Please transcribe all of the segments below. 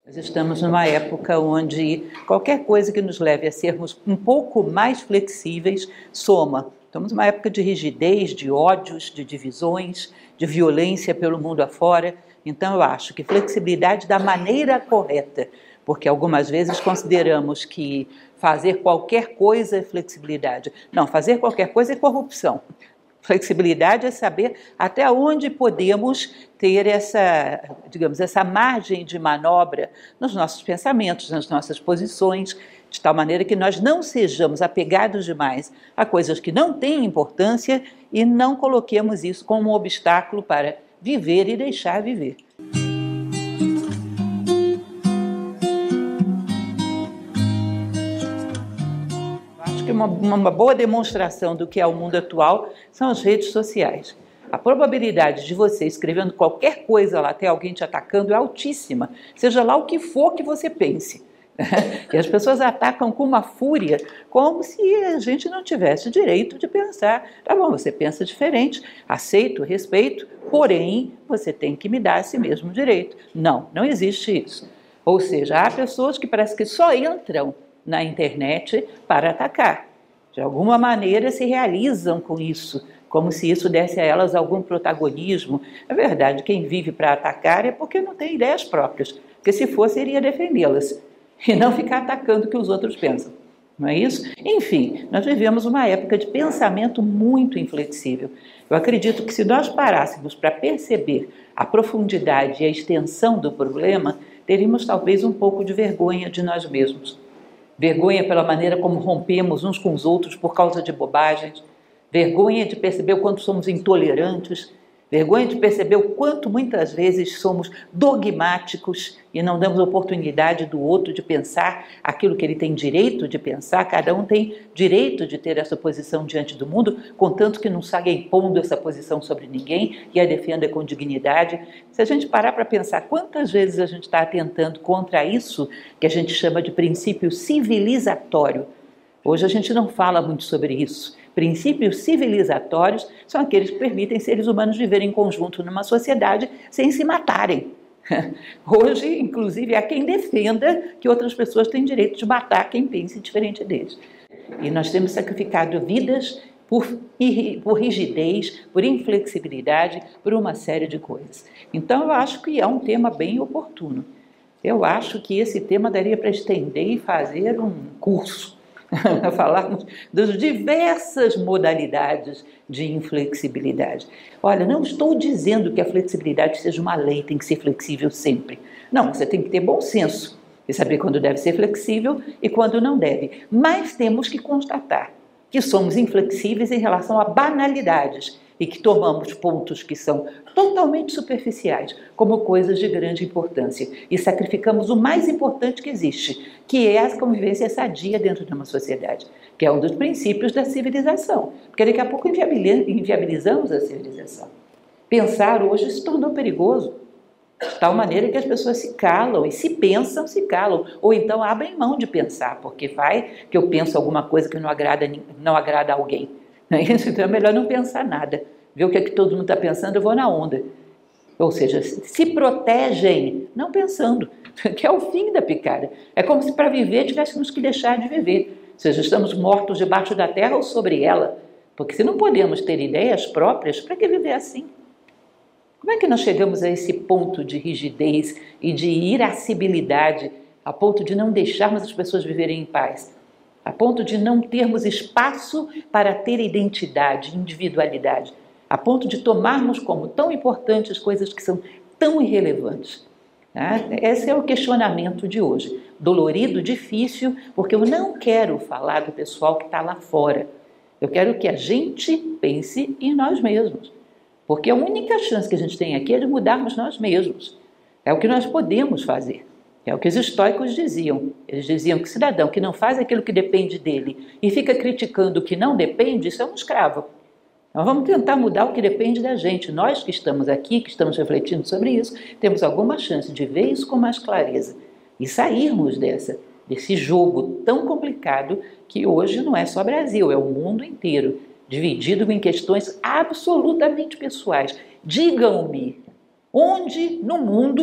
Nós estamos numa época onde qualquer coisa que nos leve a sermos um pouco mais flexíveis soma. Estamos numa época de rigidez, de ódios, de divisões, de violência pelo mundo afora. Então eu acho que flexibilidade da maneira correta, porque algumas vezes consideramos que fazer qualquer coisa é flexibilidade. Não, fazer qualquer coisa é corrupção. Flexibilidade é saber até onde podemos ter essa, digamos, essa margem de manobra nos nossos pensamentos, nas nossas posições, de tal maneira que nós não sejamos apegados demais a coisas que não têm importância e não coloquemos isso como um obstáculo para viver e deixar viver. Uma boa demonstração do que é o mundo atual são as redes sociais. A probabilidade de você escrevendo qualquer coisa lá ter alguém te atacando é altíssima, seja lá o que for que você pense. E as pessoas atacam com uma fúria, como se a gente não tivesse direito de pensar. Tá bom, você pensa diferente, aceito, respeito, porém você tem que me dar esse mesmo direito. Não, não existe isso. Ou seja, há pessoas que parece que só entram na internet para atacar. De alguma maneira se realizam com isso, como se isso desse a elas algum protagonismo. É verdade, quem vive para atacar é porque não tem ideias próprias, porque se fosse iria defendê-las e não ficar atacando o que os outros pensam. Não é isso? Enfim, nós vivemos uma época de pensamento muito inflexível. Eu acredito que se nós parássemos para perceber a profundidade e a extensão do problema, teríamos talvez um pouco de vergonha de nós mesmos. Vergonha pela maneira como rompemos uns com os outros por causa de bobagens, vergonha de perceber o quanto somos intolerantes, vergonha de perceber o quanto muitas vezes somos dogmáticos e não damos oportunidade do outro de pensar aquilo que ele tem direito de pensar. Cada um tem direito de ter essa posição diante do mundo, contanto que não saia impondo essa posição sobre ninguém e a defenda com dignidade. Se a gente parar para pensar quantas vezes a gente está atentando contra isso que a gente chama de princípio civilizatório. Hoje a gente não fala muito sobre isso. Princípios civilizatórios são aqueles que permitem seres humanos viverem em conjunto numa sociedade sem se matarem. Hoje, inclusive, há quem defenda que outras pessoas têm direito de matar quem pense diferente deles. E nós temos sacrificado vidas por rigidez, por inflexibilidade, por uma série de coisas. Então, eu acho que é um tema bem oportuno. Eu acho que esse tema daria para estender e fazer um curso. Falarmos das diversas modalidades de inflexibilidade. Olha, não estou dizendo que a flexibilidade seja uma lei, tem que ser flexível sempre. Não, você tem que ter bom senso e saber quando deve ser flexível e quando não deve. Mas temos que constatar que somos inflexíveis em relação a banalidades e que tomamos pontos que são totalmente superficiais como coisas de grande importância e sacrificamos o mais importante que existe, que é a convivência sadia dentro de uma sociedade, que é um dos princípios da civilização, porque daqui a pouco inviabilizamos a civilização. Pensar hoje se tornou perigoso, de tal maneira que as pessoas se calam e se pensam, se calam, ou então abrem mão de pensar, porque vai que eu penso alguma coisa que não agrada a alguém. Então é melhor não pensar nada. Ver o que é que todo mundo está pensando, eu vou na onda. Ou seja, se protegem não pensando, que é o fim da picada. É como se para viver tivéssemos que deixar de viver. Ou seja, estamos mortos debaixo da terra ou sobre ela. Porque se não podemos ter ideias próprias, para que viver assim? Como é que nós chegamos a esse ponto de rigidez e de irascibilidade, a ponto de não deixarmos as pessoas viverem em paz? A ponto de não termos espaço para ter identidade, individualidade, a ponto de tomarmos como tão importantes coisas que são tão irrelevantes. Tá? Esse é o questionamento de hoje. Dolorido, difícil, porque eu não quero falar do pessoal que está lá fora. Eu quero que a gente pense em nós mesmos, porque a única chance que a gente tem aqui é de mudarmos nós mesmos. É o que nós podemos fazer. É o que os estoicos diziam. Eles diziam que o cidadão que não faz aquilo que depende dele e fica criticando o que não depende, isso é um escravo. Então vamos tentar mudar o que depende da gente. Nós que estamos aqui, que estamos refletindo sobre isso, temos alguma chance de ver isso com mais clareza e sairmos desse jogo tão complicado que hoje não é só Brasil, é o mundo inteiro, dividido em questões absolutamente pessoais. Digam-me, onde no mundo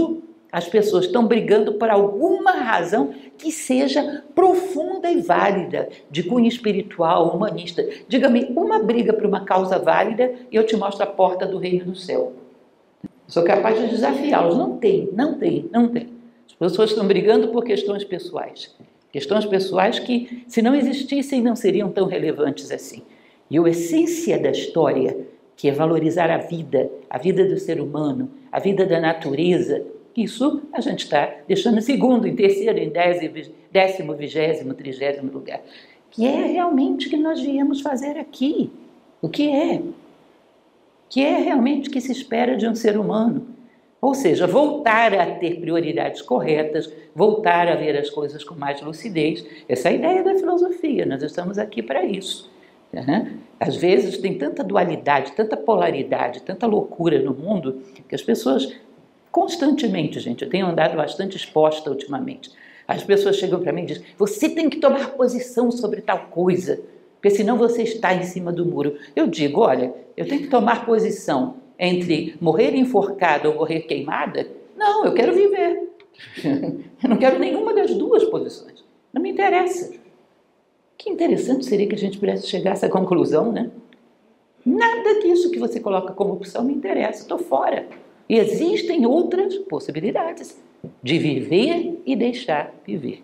As pessoas estão brigando por alguma razão que seja profunda e válida, de cunho espiritual, humanista. Diga-me uma briga por uma causa válida e eu te mostro a porta do reino do céu. Sou capaz de desafiá-los. Não tem. As pessoas estão brigando por questões pessoais. Questões pessoais que, se não existissem, não seriam tão relevantes assim. E a essência da história, que é valorizar a vida do ser humano, a vida da natureza, isso a gente está deixando em segundo, em terceiro, em 10º, 20º, 30º lugar. Que é realmente o que nós viemos fazer aqui. O que é? Que é realmente o que se espera de um ser humano. Ou seja, voltar a ter prioridades corretas, voltar a ver as coisas com mais lucidez. Essa é a ideia da filosofia, nós estamos aqui para isso. Às vezes tem tanta dualidade, tanta polaridade, tanta loucura no mundo, que as pessoas constantemente, gente, eu tenho andado bastante exposta ultimamente. As pessoas chegam para mim e dizem, você tem que tomar posição sobre tal coisa, porque senão você está em cima do muro. Eu digo, olha, eu tenho que tomar posição entre morrer enforcada ou morrer queimada? Não, eu quero viver. Eu não quero nenhuma das duas posições. Não me interessa. Que interessante seria que a gente pudesse chegar a essa conclusão, né? Nada disso que você coloca como opção me interessa, estou fora. E existem outras possibilidades de viver e deixar viver.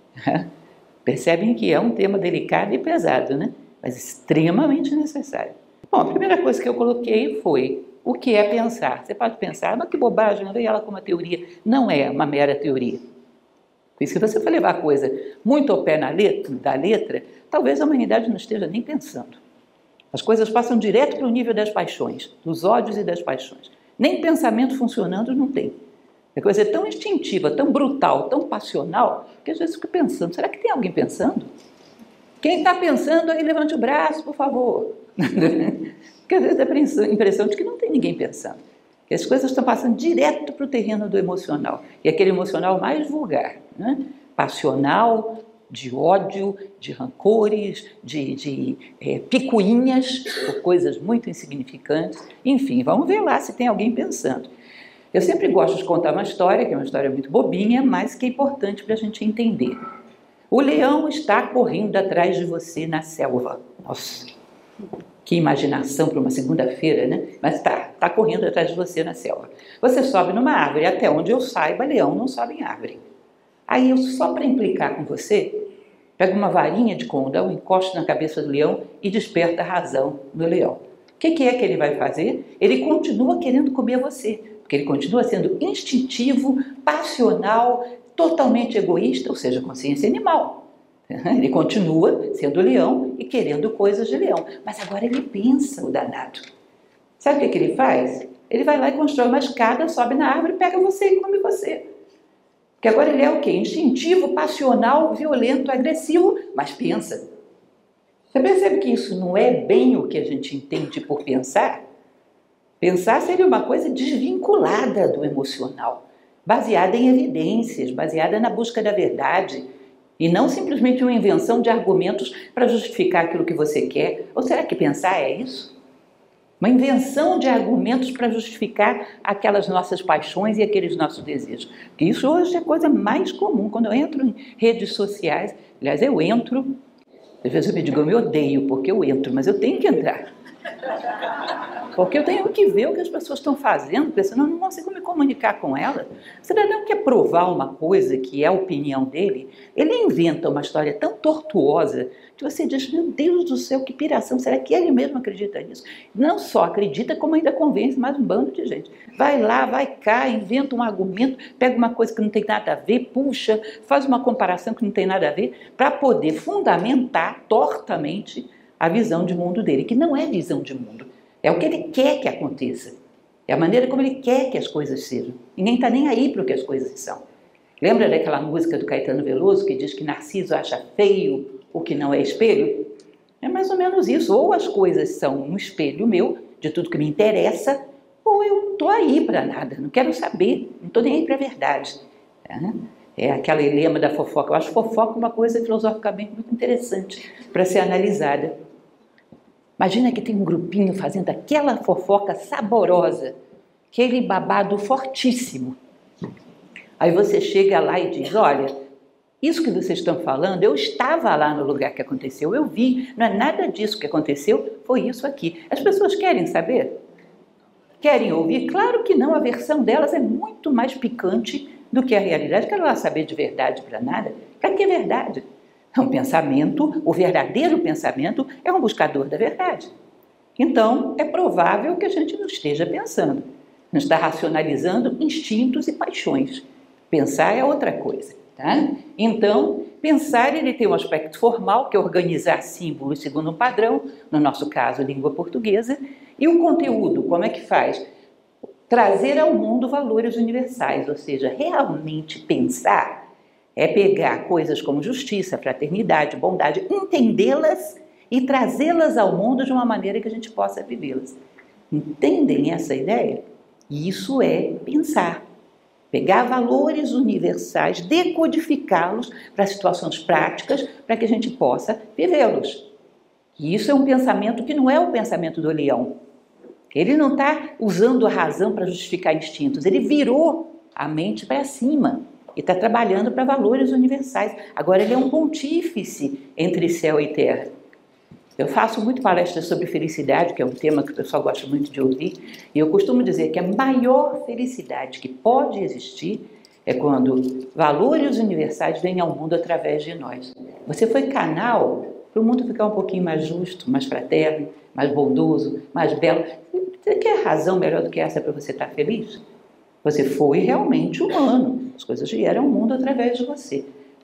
Percebem que é um tema delicado e pesado, né? Mas extremamente necessário. Bom, a primeira coisa que eu coloquei foi o que é pensar. Você pode pensar, mas que bobagem, não veio ela com uma teoria. Não é uma mera teoria. E se você for levar a coisa muito ao pé da letra, talvez a humanidade não esteja nem pensando. As coisas passam direto para o nível das paixões, dos ódios e das paixões. Nem pensamento funcionando não tem. A coisa é tão instintiva, tão brutal, tão passional, que às vezes eu fico pensando, será que tem alguém pensando? Quem está pensando aí, levante o braço, por favor. Porque às vezes dá a impressão de que não tem ninguém pensando. Que as coisas estão passando direto para o terreno do emocional. E aquele emocional mais vulgar, né? Passional, de ódio, de rancores, de picuinhas, por coisas muito insignificantes. Enfim, vamos ver lá se tem alguém pensando. Eu sempre gosto de contar uma história, que é uma história muito bobinha, mas que é importante para a gente entender. O leão está correndo atrás de você na selva. Nossa, que imaginação para uma segunda-feira, né? Mas está correndo atrás de você na selva. Você sobe numa árvore, até onde eu saiba, leão não sobe em árvore. Aí eu, só para implicar com você, pego uma varinha de condão, encosto na cabeça do leão e desperta a razão do leão. O que é que ele vai fazer? Ele continua querendo comer você, porque ele continua sendo instintivo, passional, totalmente egoísta, ou seja, consciência animal. Ele continua sendo leão e querendo coisas de leão. Mas agora ele pensa, o danado. Sabe o que ele faz? Ele vai lá e constrói uma escada, sobe na árvore, pega você e come você. Porque agora ele é o quê? Instintivo, passional, violento, agressivo, mas pensa. Você percebe que isso não é bem o que a gente entende por pensar? Pensar seria uma coisa desvinculada do emocional, baseada em evidências, baseada na busca da verdade, e não simplesmente uma invenção de argumentos para justificar aquilo que você quer. Ou será que pensar é isso? Uma invenção de argumentos para justificar aquelas nossas paixões e aqueles nossos desejos. Porque isso hoje é a coisa mais comum. Quando eu entro em redes sociais, aliás, eu entro, às vezes eu me digo, eu me odeio porque eu entro, mas eu tenho que entrar. Porque eu tenho que ver o que as pessoas estão fazendo, porque senão eu não consigo me comunicar com elas. O cidadão quer provar uma coisa que é a opinião dele, ele inventa uma história tão tortuosa que você diz, meu Deus do céu, que piração, será que ele mesmo acredita nisso? Não só acredita, como ainda convence mais um bando de gente. Vai lá, vai cá, inventa um argumento, pega uma coisa que não tem nada a ver, puxa, faz uma comparação que não tem nada a ver, para poder fundamentar tortamente a visão de mundo dele, que não é visão de mundo. É o que ele quer que aconteça. É a maneira como ele quer que as coisas sejam. Ninguém está nem aí para o que as coisas são. Lembra daquela música do Caetano Veloso que diz que Narciso acha feio o que não é espelho? É mais ou menos isso. Ou as coisas são um espelho meu, de tudo que me interessa, ou eu não estou aí para nada, não quero saber, não estou nem aí para a verdade. É aquele lema da fofoca. Eu acho fofoca uma coisa filosoficamente muito interessante para ser analisada. Imagina que tem um grupinho fazendo aquela fofoca saborosa, aquele babado fortíssimo. Aí você chega lá e diz, olha, isso que vocês estão falando, eu estava lá no lugar que aconteceu, eu vi, não é nada disso que aconteceu, foi isso aqui. As pessoas querem saber? Querem ouvir? Claro que não, a versão delas é muito mais picante do que a realidade. Quero lá saber de verdade para nada. Para que verdade? É um pensamento, o verdadeiro pensamento é um buscador da verdade. Então, é provável que a gente não esteja pensando, não está racionalizando instintos e paixões. Pensar é outra coisa, tá? Então, pensar ele tem um aspecto formal, que é organizar símbolos segundo um padrão, no nosso caso, língua portuguesa, e o conteúdo, como é que faz? Trazer ao mundo valores universais, ou seja, realmente pensar é pegar coisas como justiça, fraternidade, bondade, entendê-las e trazê-las ao mundo de uma maneira que a gente possa vivê-las. Entendem essa ideia? Isso é pensar. Pegar valores universais, decodificá-los para situações práticas, para que a gente possa vivê-los. E isso é um pensamento que não é o pensamento do leão. Ele não está usando a razão para justificar instintos, ele virou a mente para cima e está trabalhando para valores universais. Agora ele é um pontífice entre céu e terra. Eu faço muito palestras sobre felicidade, que é um tema que o pessoal gosta muito de ouvir, e eu costumo dizer que a maior felicidade que pode existir é quando valores universais vêm ao mundo através de nós. Você foi canal para o mundo ficar um pouquinho mais justo, mais fraterno, mais bondoso, mais belo. Você quer razão melhor do que essa para você estar feliz? Você foi realmente humano, as coisas vieram ao mundo através de você.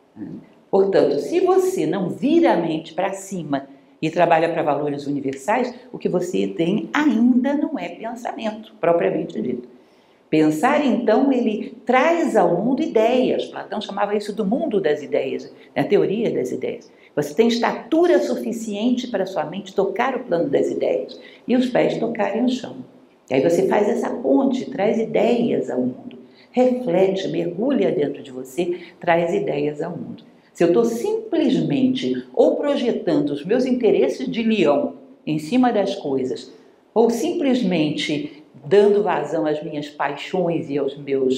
Portanto, se você não vira a mente para cima e trabalha para valores universais, o que você tem ainda não é pensamento, propriamente dito. Pensar, então, ele traz ao mundo ideias. Platão chamava isso do mundo das ideias, a teoria das ideias. Você tem estatura suficiente para sua mente tocar o plano das ideias e os pés tocarem o chão. E aí você faz essa ponte, traz ideias ao mundo. Reflete, mergulha dentro de você, traz ideias ao mundo. Se eu estou simplesmente ou projetando os meus interesses de leão em cima das coisas, ou simplesmente dando vazão às minhas paixões e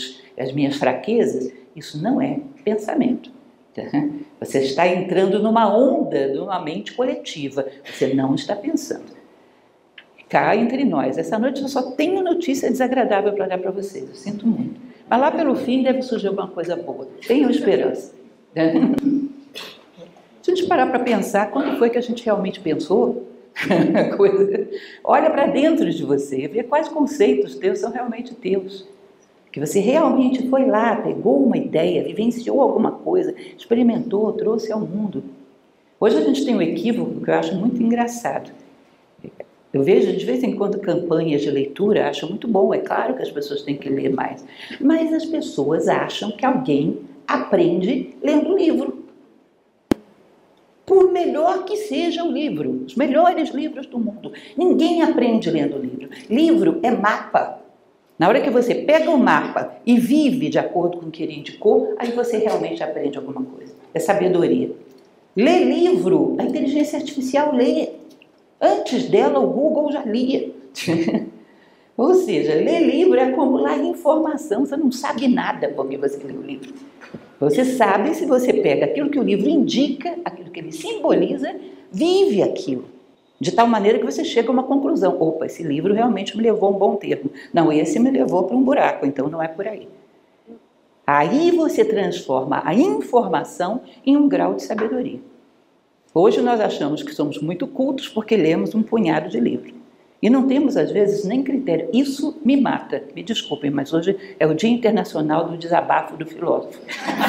às minhas fraquezas, isso não é pensamento. Você está entrando numa onda de uma mente coletiva, você não está pensando. Cá entre nós, essa noite eu só tenho notícia desagradável para dar para vocês, eu sinto muito. Mas lá pelo fim deve surgir alguma coisa boa, tenham esperança. Se a gente parar para pensar, quando foi que a gente realmente pensou? Olha para dentro de você, vê quais conceitos teus são realmente teus. Que você realmente foi lá, pegou uma ideia, vivenciou alguma coisa, experimentou, trouxe ao mundo. Hoje a gente tem um equívoco que eu acho muito engraçado. Eu vejo de vez em quando campanhas de leitura, acho muito bom, é claro que as pessoas têm que ler mais, mas as pessoas acham que alguém aprende lendo livro. Por melhor que seja o livro, os melhores livros do mundo, ninguém aprende lendo livro. Livro é mapa. Na hora que você pega o mapa e vive de acordo com o que ele indicou, aí você realmente aprende alguma coisa. É sabedoria. Ler livro, a inteligência artificial lê. Antes dela, o Google já lia. Ou seja, ler livro é acumular informação. Você não sabe nada porque você lê o livro. Você sabe se você pega aquilo que o livro indica, aquilo que ele simboliza, vive aquilo. De tal maneira que você chega a uma conclusão. Opa, esse livro realmente me levou a um bom termo. Não, esse me levou para um buraco, então não é por aí. Aí você transforma a informação em um grau de sabedoria. Hoje nós achamos que somos muito cultos porque lemos um punhado de livros. E não temos, às vezes, nem critério. Isso me mata. Me desculpem, mas hoje é o Dia Internacional do Desabafo do Filósofo.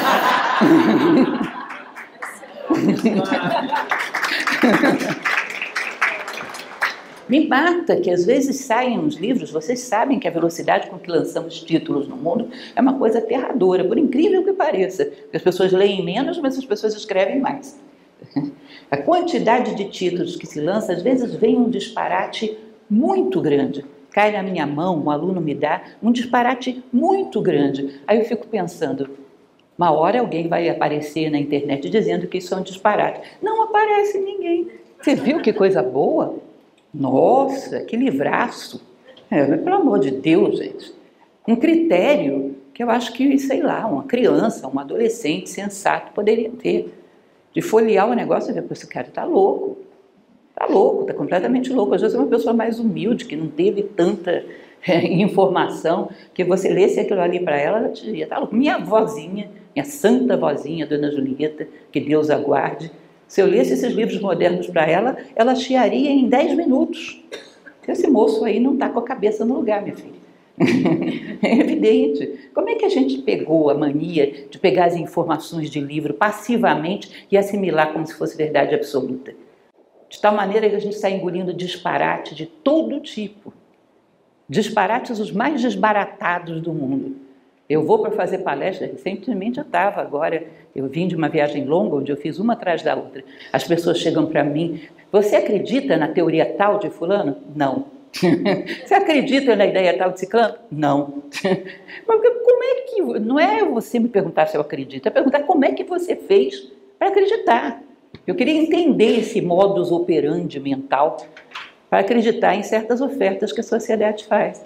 Me mata que às vezes saem uns livros, vocês sabem que a velocidade com que lançamos títulos no mundo é uma coisa aterradora, por incrível que pareça. Porque as pessoas leem menos, mas as pessoas escrevem mais. A quantidade de títulos que se lança, às vezes vem um disparate muito grande. Cai na minha mão, um aluno me dá um disparate muito grande. Aí eu fico pensando, uma hora alguém vai aparecer na internet dizendo que isso é um disparate. Não aparece ninguém. Você viu que coisa boa? Nossa, que livraço. Pelo amor de Deus, gente. Um critério que eu acho que, sei lá, uma criança, um adolescente sensato poderia ter. De folhear o negócio e ver, esse cara está louco, está completamente louco. Às vezes é uma pessoa mais humilde, que não teve tanta informação, que você lesse aquilo ali para ela, ela dizia, tá louco. Minha vozinha, minha santa vozinha, Dona Julieta, que Deus a guarde, se eu lesse esses livros modernos para ela, ela chiaria em 10 minutos. Esse moço aí não está com a cabeça no lugar, minha filha. É evidente. Como é que a gente pegou a mania de pegar as informações de livro passivamente e assimilar como se fosse verdade absoluta? De tal maneira que a gente está engolindo disparate de todo tipo. Disparates os mais desbaratados do mundo. Eu vou para fazer palestra, recentemente eu vim de uma viagem longa, onde eu fiz uma atrás da outra. As pessoas chegam para mim, você acredita na teoria tal de fulano? Não. Você acredita na ideia tal de ciclano? Não. Mas como é que... Não é você me perguntar se eu acredito, é perguntar como é que você fez para acreditar. Eu queria entender esse modus operandi mental para acreditar em certas ofertas que a sociedade faz.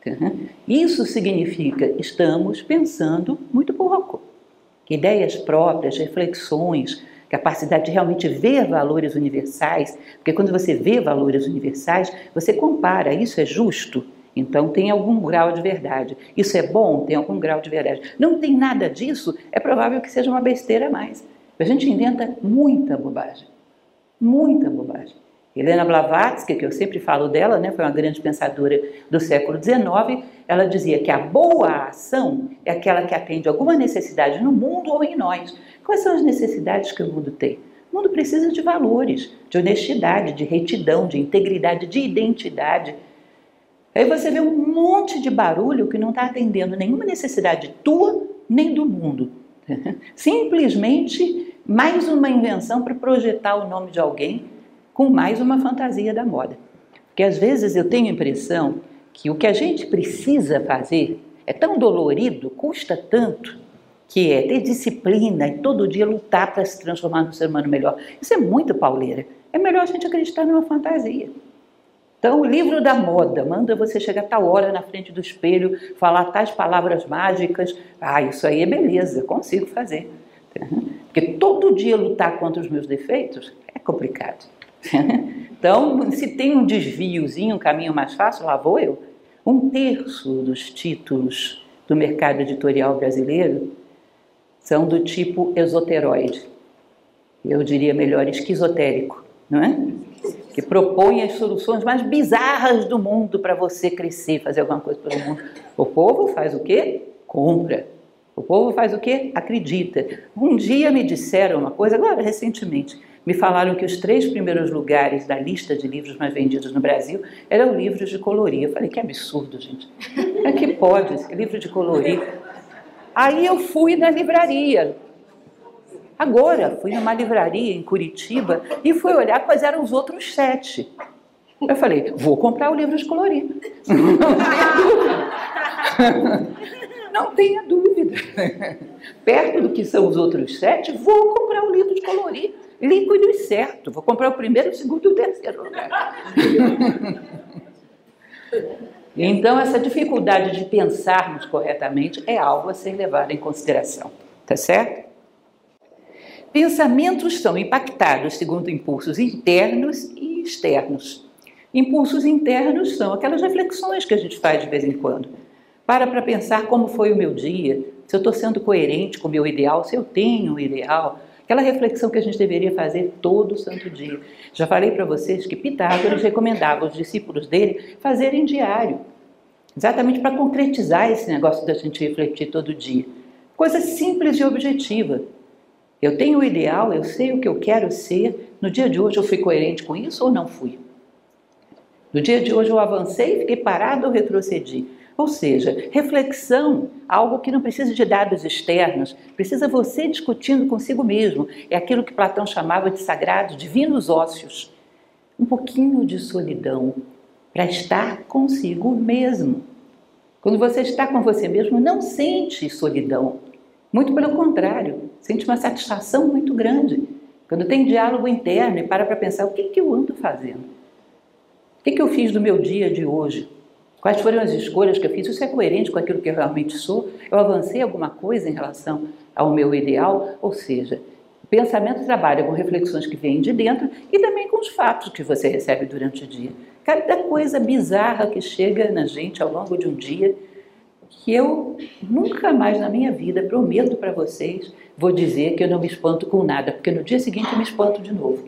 Isso significa que estamos pensando muito pouco. Ideias próprias, reflexões, capacidade de realmente ver valores universais, porque quando você vê valores universais, você compara, isso é justo? Então tem algum grau de verdade. Isso é bom? Tem algum grau de verdade. Não tem nada disso, é provável que seja uma besteira a mais. A gente inventa muita bobagem. Muita bobagem. Helena Blavatsky, que eu sempre falo dela, né, foi uma grande pensadora do século XIX, ela dizia que a boa ação é aquela que atende alguma necessidade no mundo ou em nós. Quais são as necessidades que o mundo tem? O mundo precisa de valores, de honestidade, de retidão, de integridade, de identidade. Aí você vê um monte de barulho que não está atendendo nenhuma necessidade tua nem do mundo. Simplesmente mais uma invenção para projetar o nome de alguém com mais uma fantasia da moda. Porque às vezes eu tenho a impressão que o que a gente precisa fazer é tão dolorido, custa tanto, que é ter disciplina e todo dia lutar para se transformar num ser humano melhor. Isso é muito pauleira. É melhor a gente acreditar numa fantasia. Então, o livro da moda manda você chegar a tal hora na frente do espelho, falar tais palavras mágicas. Ah, isso aí é beleza, consigo fazer. Porque todo dia lutar contra os meus defeitos é complicado. Então, se tem um desviozinho, um caminho mais fácil, lá vou eu. 1/3 dos títulos do mercado editorial brasileiro são do tipo esoteroide. Eu diria melhor esquizotérico, não é? Que propõe as soluções mais bizarras do mundo para você crescer, fazer alguma coisa pelo mundo. O povo faz o quê? Compra. O povo faz o quê? Acredita. Um dia me disseram uma coisa, agora recentemente, me falaram que os 3 primeiros lugares da lista de livros mais vendidos no Brasil eram livros de colorir. Eu falei, que absurdo, gente. É que pode, esse livro de colorir. Aí eu fui na livraria. Agora, fui numa livraria em Curitiba e fui olhar quais eram os outros 7. Eu falei, vou comprar o livro de colorir. Não tenha dúvida. Perto do que são os outros 7, vou comprar o livro de colorir. Líquido e certo. Vou comprar o primeiro, o segundo e o terceiro lugar. Então, essa dificuldade de pensarmos corretamente é algo a ser levado em consideração. Tá certo? Pensamentos são impactados segundo impulsos internos e externos. Impulsos internos são aquelas reflexões que a gente faz de vez em quando. Para pensar como foi o meu dia, se eu estou sendo coerente com o meu ideal, se eu tenho um ideal. Aquela reflexão que a gente deveria fazer todo santo dia. Já falei para vocês que Pitágoras recomendava aos discípulos dele fazerem diário. Exatamente para concretizar esse negócio da gente refletir todo dia. Coisa simples e objetiva. Eu tenho o ideal, eu sei o que eu quero ser. No dia de hoje eu fui coerente com isso ou não fui? No dia de hoje eu avancei, fiquei parado ou retrocedi? Ou seja, reflexão, algo que não precisa de dados externos, precisa você discutindo consigo mesmo. É aquilo que Platão chamava de sagrados, divinos ócios. Um pouquinho de solidão para estar consigo mesmo. Quando você está com você mesmo, não sente solidão. Muito pelo contrário, sente uma satisfação muito grande. Quando tem diálogo interno e para pensar, o que eu ando fazendo? O que eu fiz do meu dia de hoje? Quais foram as escolhas que eu fiz? Isso é coerente com aquilo que eu realmente sou? Eu avancei alguma coisa em relação ao meu ideal? Ou seja, o pensamento trabalha com reflexões que vêm de dentro e também com os fatos que você recebe durante o dia. Cada coisa bizarra que chega na gente ao longo de um dia, que eu nunca mais na minha vida, prometo para vocês, vou dizer que eu não me espanto com nada, porque no dia seguinte eu me espanto de novo.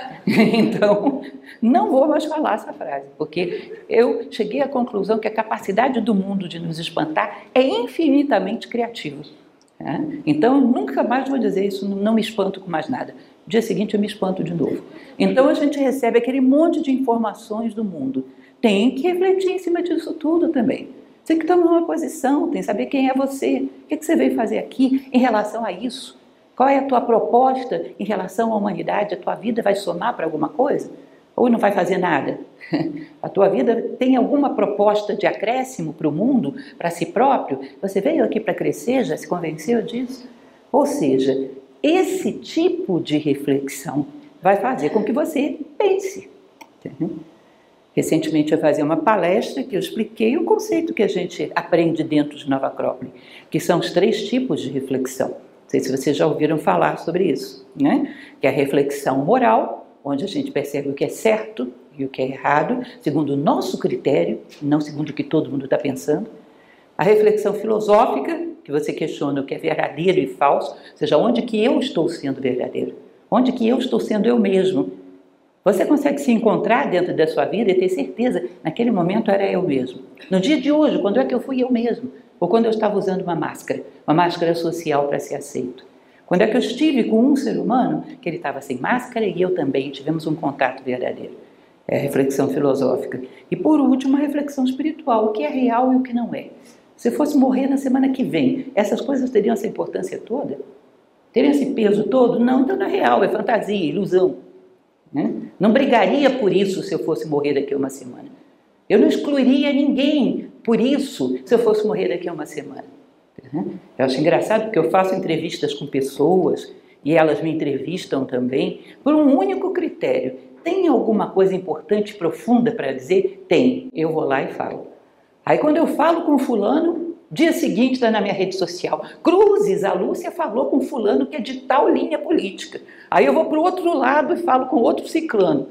Então, não vou mais falar essa frase, porque eu cheguei à conclusão que a capacidade do mundo de nos espantar é infinitamente criativa. Então, eu nunca mais vou dizer isso, não me espanto com mais nada. No dia seguinte eu me espanto de novo. Então, a gente recebe aquele monte de informações do mundo. Tem que refletir em cima disso tudo também. Tem que tomar uma posição, tem que saber quem é você, o que você veio fazer aqui em relação a isso. Qual é a tua proposta em relação à humanidade? A tua vida vai somar para alguma coisa? Ou não vai fazer nada? A tua vida tem alguma proposta de acréscimo para o mundo, para si próprio? Você veio aqui para crescer, já se convenceu disso? Ou seja, esse tipo de reflexão vai fazer com que você pense. Recentemente eu fazia uma palestra que eu expliquei o conceito que a gente aprende dentro de Nova Acrópole, que são os 3 tipos de reflexão. Não sei se vocês já ouviram falar sobre isso, né? Que é a reflexão moral, onde a gente percebe o que é certo e o que é errado, segundo o nosso critério, não segundo o que todo mundo está pensando. A reflexão filosófica, que você questiona o que é verdadeiro e falso, ou seja, onde que eu estou sendo verdadeiro, onde que eu estou sendo eu mesmo. Você consegue se encontrar dentro da sua vida e ter certeza, naquele momento era eu mesmo. No dia de hoje, quando é que eu fui eu mesmo? Ou quando eu estava usando uma máscara social para ser aceito? Quando é que eu estive com um ser humano que ele estava sem máscara e eu também tivemos um contato verdadeiro? É a reflexão filosófica. E por último, a reflexão espiritual, o que é real e o que não é. Se fosse morrer na semana que vem, essas coisas teriam essa importância toda? Teriam esse peso todo? Não, então não é real, é fantasia, ilusão. Não brigaria por isso se eu fosse morrer daqui a uma semana. Eu não excluiria ninguém por isso se eu fosse morrer daqui a uma semana. Eu acho engraçado porque eu faço entrevistas com pessoas e elas me entrevistam também por um único critério. Tem alguma coisa importante, profunda para dizer? Tem. Eu vou lá e falo. Aí quando eu falo com fulano, dia seguinte está na minha rede social. Cruzes, a Lúcia falou com fulano que é de tal linha política. Aí eu vou para o outro lado e falo com outro ciclano.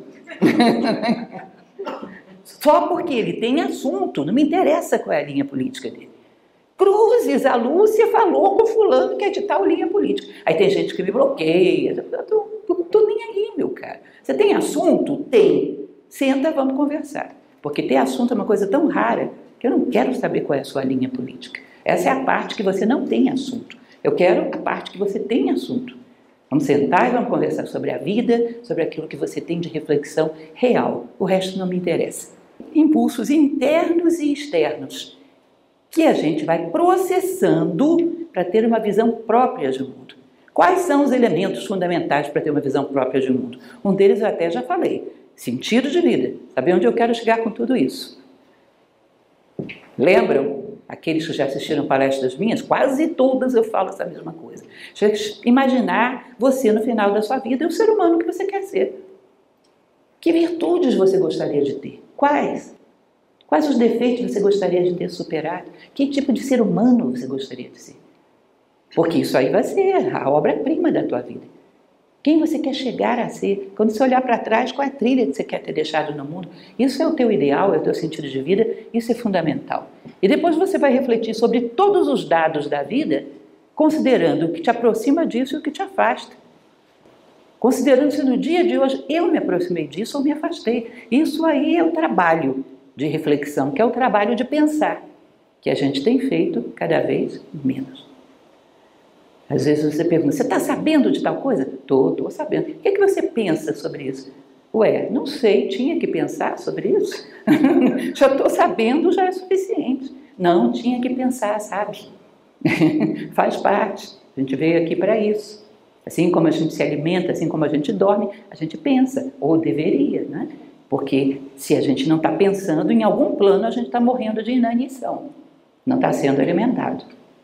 Só porque ele tem assunto, não me interessa qual é a linha política dele. Cruzes, a Lúcia falou com fulano que é de tal linha política. Aí tem gente que me bloqueia. Eu tô nem aí, meu cara. Você tem assunto? Tem. Senta, vamos conversar. Porque ter assunto é uma coisa tão rara que eu não quero saber qual é a sua linha política. Essa é a parte que você não tem assunto. Eu quero a parte que você tem assunto. Vamos sentar e vamos conversar sobre a vida, sobre aquilo que você tem de reflexão real. O resto não me interessa. Impulsos internos e externos, que a gente vai processando para ter uma visão própria de mundo. Quais são os elementos fundamentais para ter uma visão própria de mundo? Um deles eu até já falei, sentido de vida, saber onde eu quero chegar com tudo isso. Lembram? Aqueles que já assistiram palestras minhas, quase todas eu falo essa mesma coisa. Imaginar você no final da sua vida e o ser humano que você quer ser. Que virtudes você gostaria de ter? Quais? Quais os defeitos você gostaria de ter superado? Que tipo de ser humano você gostaria de ser? Porque isso aí vai ser a obra-prima da tua vida. Quem você quer chegar a ser? Quando você olhar para trás, qual é a trilha que você quer ter deixado no mundo? Isso é o teu ideal, é o teu sentido de vida, isso é fundamental. E depois você vai refletir sobre todos os dados da vida, considerando o que te aproxima disso e o que te afasta. Considerando se no dia de hoje eu me aproximei disso ou me afastei. Isso aí é o trabalho de reflexão, que é o trabalho de pensar, que a gente tem feito cada vez menos. Às vezes você pergunta, você está sabendo de tal coisa? Estou sabendo. O que você pensa sobre isso? Ué, não sei, tinha que pensar sobre isso? Já estou sabendo, já é suficiente. Não, tinha que pensar, sabe? Faz parte, a gente veio aqui para isso. Assim como a gente se alimenta, assim como a gente dorme, a gente pensa, ou deveria, né? Porque se a gente não está pensando, em algum plano a gente está morrendo de inanição, não está sendo alimentado.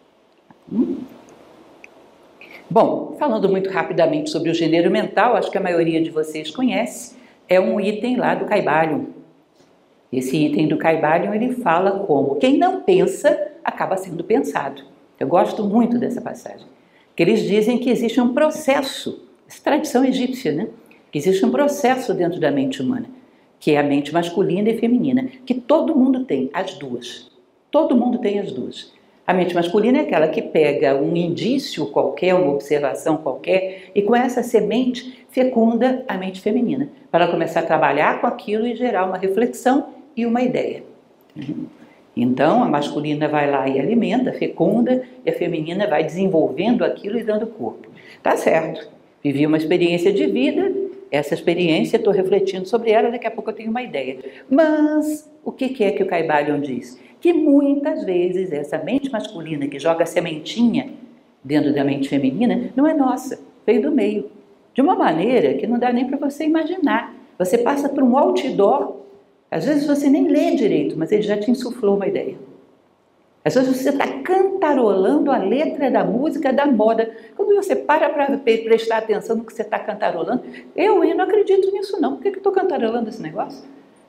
Bom, falando muito rapidamente sobre o gênero mental, acho que a maioria de vocês conhece, é um item lá do Kybalion. Esse item do Kybalion, ele fala como quem não pensa acaba sendo pensado. Eu gosto muito dessa passagem, que eles dizem que existe um processo, essa tradição egípcia, né? Que existe um processo dentro da mente humana, que é a mente masculina e feminina, que todo mundo tem, as duas. Todo mundo tem as duas. A mente masculina é aquela que pega um indício qualquer, uma observação qualquer, e com essa semente fecunda a mente feminina, para ela começar a trabalhar com aquilo e gerar uma reflexão e uma ideia. Então, a masculina vai lá e alimenta, fecunda, e a feminina vai desenvolvendo aquilo e dando corpo. Tá certo. Vivi uma experiência de vida, essa experiência, estou refletindo sobre ela, daqui a pouco eu tenho uma ideia. Mas, o que é que o Kybalion diz? Que muitas vezes essa mente masculina que joga a sementinha dentro da mente feminina não é nossa, veio do meio. De uma maneira que não dá nem para você imaginar. Você passa por um outdoor, às vezes você nem lê direito, mas ele já te insuflou uma ideia. Às vezes você está cantarolando a letra da música da moda. Quando você para prestar atenção no que você está cantarolando, eu não acredito nisso não. Por que eu estou cantarolando esse negócio?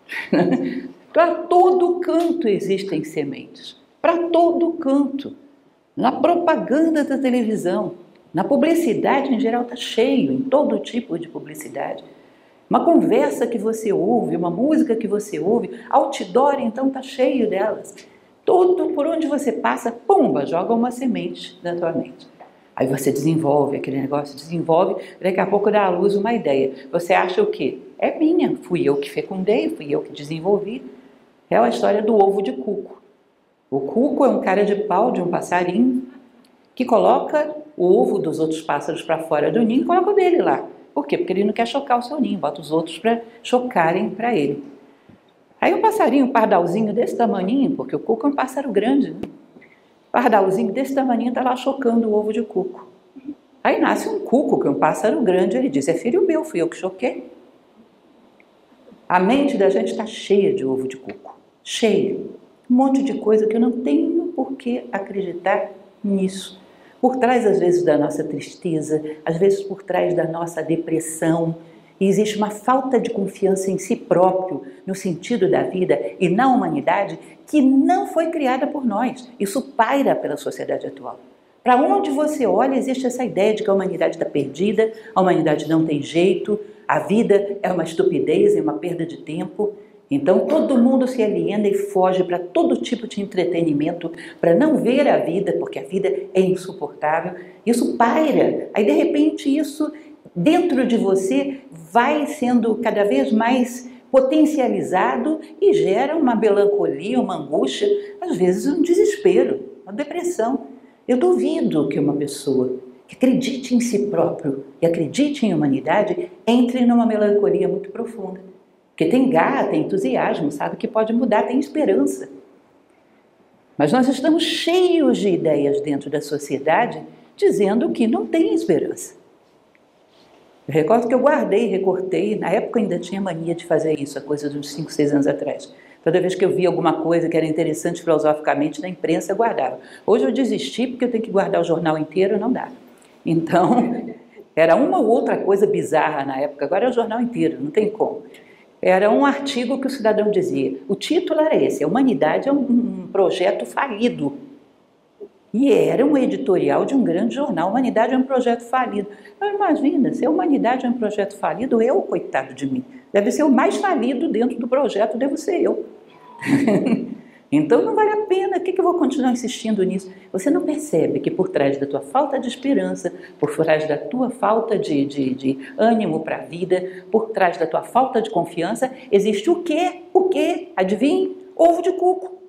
Para todo canto existem sementes. Para todo canto. Na propaganda da televisão, na publicidade em geral está cheio, em todo tipo de publicidade. Uma conversa que você ouve, uma música que você ouve, outdoor então está cheio delas. Tudo por onde você passa, pumba, joga uma semente na tua mente. Aí você desenvolve aquele negócio, desenvolve, daqui a pouco dá à luz uma ideia. Você acha o quê? É minha, fui eu que fecundei, fui eu que desenvolvi. É a história do ovo de cuco. O cuco é um cara de pau de um passarinho que coloca o ovo dos outros pássaros para fora do ninho e coloca o dele lá. Por quê? Porque ele não quer chocar o seu ninho, bota os outros para chocarem para ele. Aí um passarinho, um pardalzinho desse tamaninho, porque o cuco é um pássaro grande, né? Pardalzinho desse tamaninho está lá chocando o ovo de cuco. Aí nasce um cuco, que é um pássaro grande, ele diz, é filho meu, fui eu que choquei. A mente da gente está cheia de ovo de cuco, cheia. Um monte de coisa que eu não tenho por que acreditar nisso. Por trás, às vezes, da nossa tristeza, às vezes por trás da nossa depressão, e existe uma falta de confiança em si próprio, no sentido da vida e na humanidade, que não foi criada por nós. Isso paira pela sociedade atual. Para onde você olha, existe essa ideia de que a humanidade está perdida, a humanidade não tem jeito, a vida é uma estupidez, é uma perda de tempo. Então todo mundo se aliena e foge para todo tipo de entretenimento, para não ver a vida, porque a vida é insuportável. Isso paira. Aí de repente isso dentro de você vai sendo cada vez mais potencializado e gera uma melancolia, uma angústia, às vezes um desespero, uma depressão. Eu duvido que uma pessoa que acredite em si próprio e acredite em humanidade entre numa melancolia muito profunda. Porque tem garra, tem entusiasmo, sabe que pode mudar, tem esperança. Mas nós estamos cheios de ideias dentro da sociedade dizendo que não tem esperança. Eu recordo que eu guardei, recortei, na época eu ainda tinha mania de fazer isso, a coisa de uns 5, 6 anos atrás. Toda vez que eu via alguma coisa que era interessante filosoficamente na imprensa, eu guardava. Hoje eu desisti porque eu tenho que guardar o jornal inteiro, não dá. Então, era uma ou outra coisa bizarra na época, agora é o jornal inteiro, não tem como. Era um artigo que o cidadão dizia, o título era esse, a humanidade é um projeto falido. E era um editorial de um grande jornal, a humanidade é um projeto falido. Mas imagina, se a humanidade é um projeto falido, eu, coitado de mim, deve ser o mais falido dentro do projeto, devo ser eu. Então não vale a pena, por que eu vou continuar insistindo nisso? Você não percebe que por trás da tua falta de esperança, por trás da tua falta de ânimo para a vida, por trás da tua falta de confiança, existe o quê? O quê? Adivinhe? Ovo de cuco.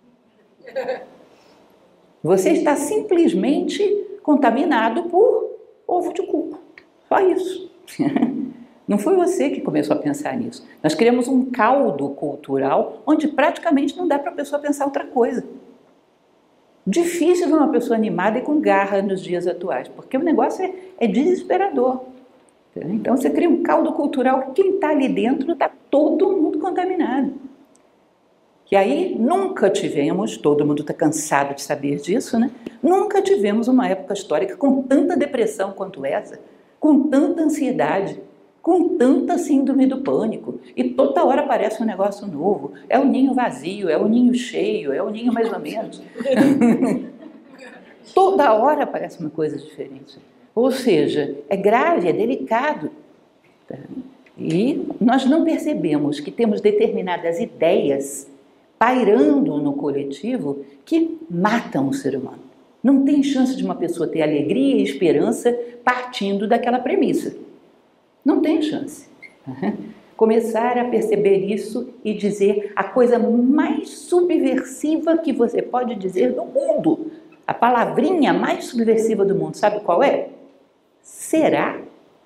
Você está simplesmente contaminado por ovo de cuco. Só isso. Não foi você que começou a pensar nisso. Nós criamos um caldo cultural onde praticamente não dá para a pessoa pensar outra coisa. Difícil ver uma pessoa animada e com garra nos dias atuais, porque o negócio é desesperador. Então você cria um caldo cultural, quem está ali dentro está todo mundo contaminado. E aí nunca tivemos, todo mundo está cansado de saber disso, né? Nunca tivemos uma época histórica com tanta depressão quanto essa, com tanta ansiedade, com tanta síndrome do pânico, e toda hora aparece um negócio novo, é o ninho vazio, é o ninho cheio, é o ninho mais ou menos. Toda hora aparece uma coisa diferente. Ou seja, é grave, é delicado. Tá? E nós não percebemos que temos determinadas ideias pairando no coletivo que matam o ser humano. Não tem chance de uma pessoa ter alegria e esperança partindo daquela premissa. Não tem chance. Começar a perceber isso e dizer a coisa mais subversiva que você pode dizer do mundo. A palavrinha mais subversiva do mundo, sabe qual é? Será?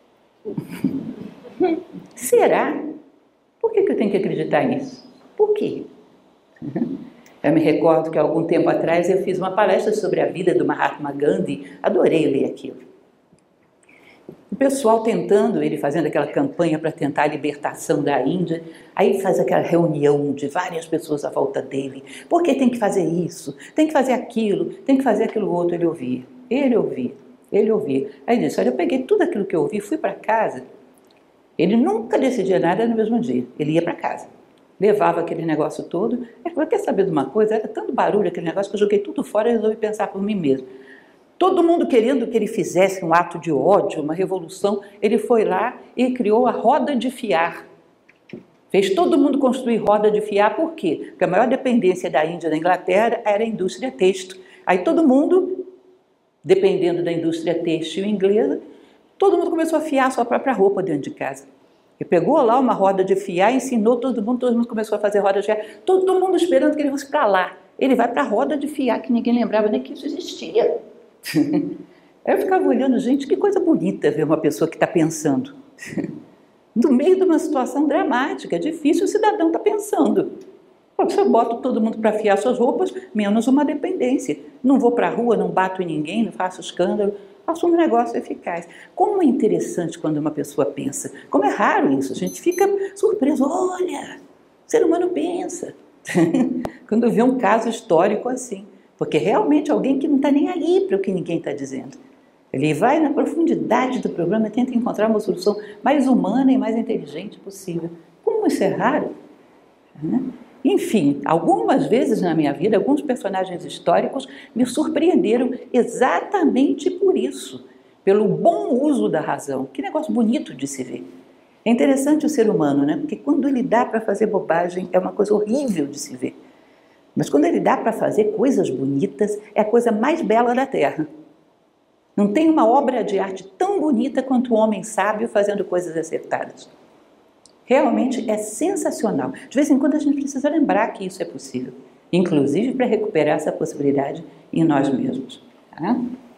Será? Por que eu tenho que acreditar nisso? Por quê? Eu me recordo que há algum tempo atrás eu fiz uma palestra sobre a vida do Mahatma Gandhi. Adorei ler aquilo. O pessoal tentando, ele fazendo aquela campanha para tentar a libertação da Índia, aí faz aquela reunião de várias pessoas à volta dele. Por que tem que fazer isso? Tem que fazer aquilo, tem que fazer aquilo outro. Ele ouvia. Aí disse, olha, eu peguei tudo aquilo que eu ouvi, fui para casa. Ele nunca decidia nada no mesmo dia, ele ia para casa. Levava aquele negócio todo. Ele falou, quer saber de uma coisa? Era tanto barulho aquele negócio que eu joguei tudo fora e resolvi pensar por mim mesmo. Todo mundo querendo que ele fizesse um ato de ódio, uma revolução, ele foi lá e criou a roda de fiar. Fez todo mundo construir roda de fiar, por quê? Porque a maior dependência da Índia e da Inglaterra era a indústria têxtil. Aí todo mundo, dependendo da indústria têxtil inglesa, todo mundo começou a fiar a sua própria roupa dentro de casa. Ele pegou lá uma roda de fiar, ensinou todo mundo começou a fazer roda de fiar, todo mundo esperando que ele fosse para lá. Ele vai para a roda de fiar, que ninguém lembrava nem que isso existia. Eu ficava olhando, gente, que coisa bonita ver uma pessoa que está pensando. No meio de uma situação dramática, difícil, o cidadão está pensando. Você bota todo mundo para afiar suas roupas, menos uma dependência. Não vou para a rua, não bato em ninguém, não faço escândalo, faço um negócio eficaz. Como é interessante quando uma pessoa pensa. Como é raro isso, a gente fica surpreso. Olha, o ser humano pensa. Quando vê um caso histórico assim. Porque realmente alguém que não está nem aí para o que ninguém está dizendo. Ele vai na profundidade do problema e tenta encontrar uma solução mais humana e mais inteligente possível. Como isso é raro? Enfim, algumas vezes na minha vida, alguns personagens históricos me surpreenderam exatamente por isso. Pelo bom uso da razão. Que negócio bonito de se ver. É interessante o ser humano, né? Porque quando ele dá para fazer bobagem, é uma coisa horrível de se ver. Mas quando ele dá para fazer coisas bonitas, é a coisa mais bela da Terra. Não tem uma obra de arte tão bonita quanto o homem sábio fazendo coisas acertadas. Realmente é sensacional. De vez em quando a gente precisa lembrar que isso é possível. Inclusive para recuperar essa possibilidade em nós mesmos. Tá?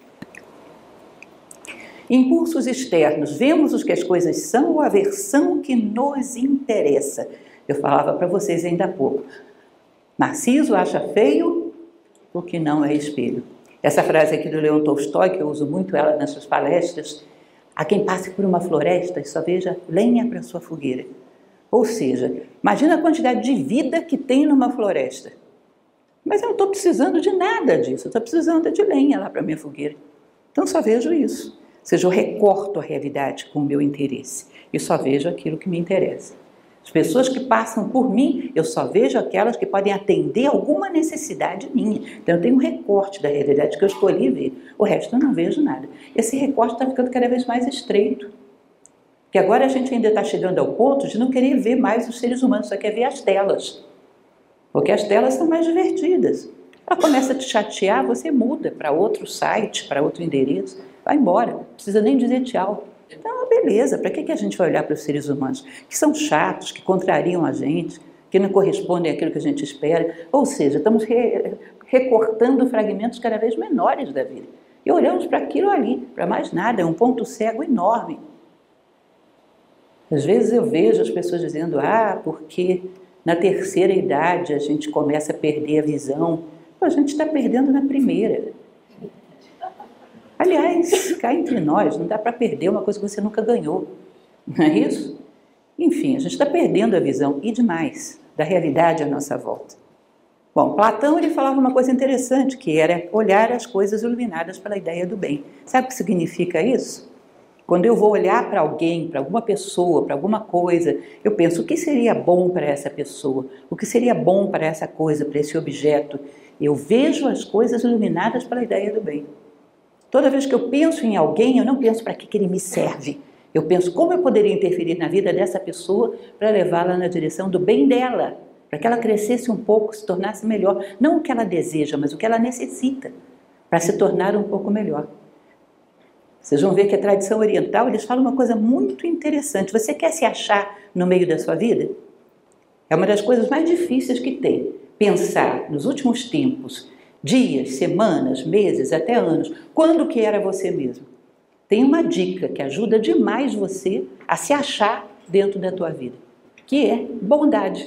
Impulsos externos. Vemos o que as coisas são ou a versão que nos interessa. Eu falava para vocês ainda há pouco. Narciso acha feio porque não é espelho. Essa frase aqui do Leon Tolstói, que eu uso muito ela nas suas palestras, a quem passe por uma floresta e só veja lenha para sua fogueira. Ou seja, imagina a quantidade de vida que tem numa floresta. Mas eu não estou precisando de nada disso, eu estou precisando de lenha lá para minha fogueira. Então só vejo isso. Ou seja, eu recorto a realidade com o meu interesse e só vejo aquilo que me interessa. As pessoas que passam por mim, eu só vejo aquelas que podem atender alguma necessidade minha. Então eu tenho um recorte da realidade que eu escolhi ver. O resto eu não vejo nada. Esse recorte está ficando cada vez mais estreito. Porque agora a gente ainda está chegando ao ponto de não querer ver mais os seres humanos, só quer ver as telas. Porque as telas são mais divertidas. Ela começa a te chatear, você muda para outro site, para outro endereço, vai embora, não precisa nem dizer tchau. Então, beleza, para que a gente vai olhar para os seres humanos? Que são chatos, que contrariam a gente, que não correspondem àquilo que a gente espera. Ou seja, estamos recortando fragmentos cada vez menores da vida. E olhamos para aquilo ali, para mais nada, é um ponto cego enorme. Às vezes eu vejo as pessoas dizendo, porque na terceira idade a gente começa a perder a visão. A gente está perdendo na primeira. Aliás, cá entre nós, não dá para perder uma coisa que você nunca ganhou, não é isso? Enfim, a gente está perdendo a visão, e demais, da realidade à nossa volta. Bom, Platão ele falava uma coisa interessante, que era olhar as coisas iluminadas pela ideia do bem. Sabe o que significa isso? Quando eu vou olhar para alguém, para alguma pessoa, para alguma coisa, eu penso o que seria bom para essa pessoa, o que seria bom para essa coisa, para esse objeto. Eu vejo as coisas iluminadas pela ideia do bem. Toda vez que eu penso em alguém, eu não penso para que ele me serve. Eu penso como eu poderia interferir na vida dessa pessoa para levá-la na direção do bem dela, para que ela crescesse um pouco, se tornasse melhor. Não o que ela deseja, mas o que ela necessita para se tornar um pouco melhor. Vocês vão ver que a tradição oriental, eles falam uma coisa muito interessante. Você quer se achar no meio da sua vida? É uma das coisas mais difíceis que tem. Pensar nos últimos tempos, dias, semanas, meses, até anos, quando que era você mesmo. Tem uma dica que ajuda demais você a se achar dentro da tua vida, que é bondade.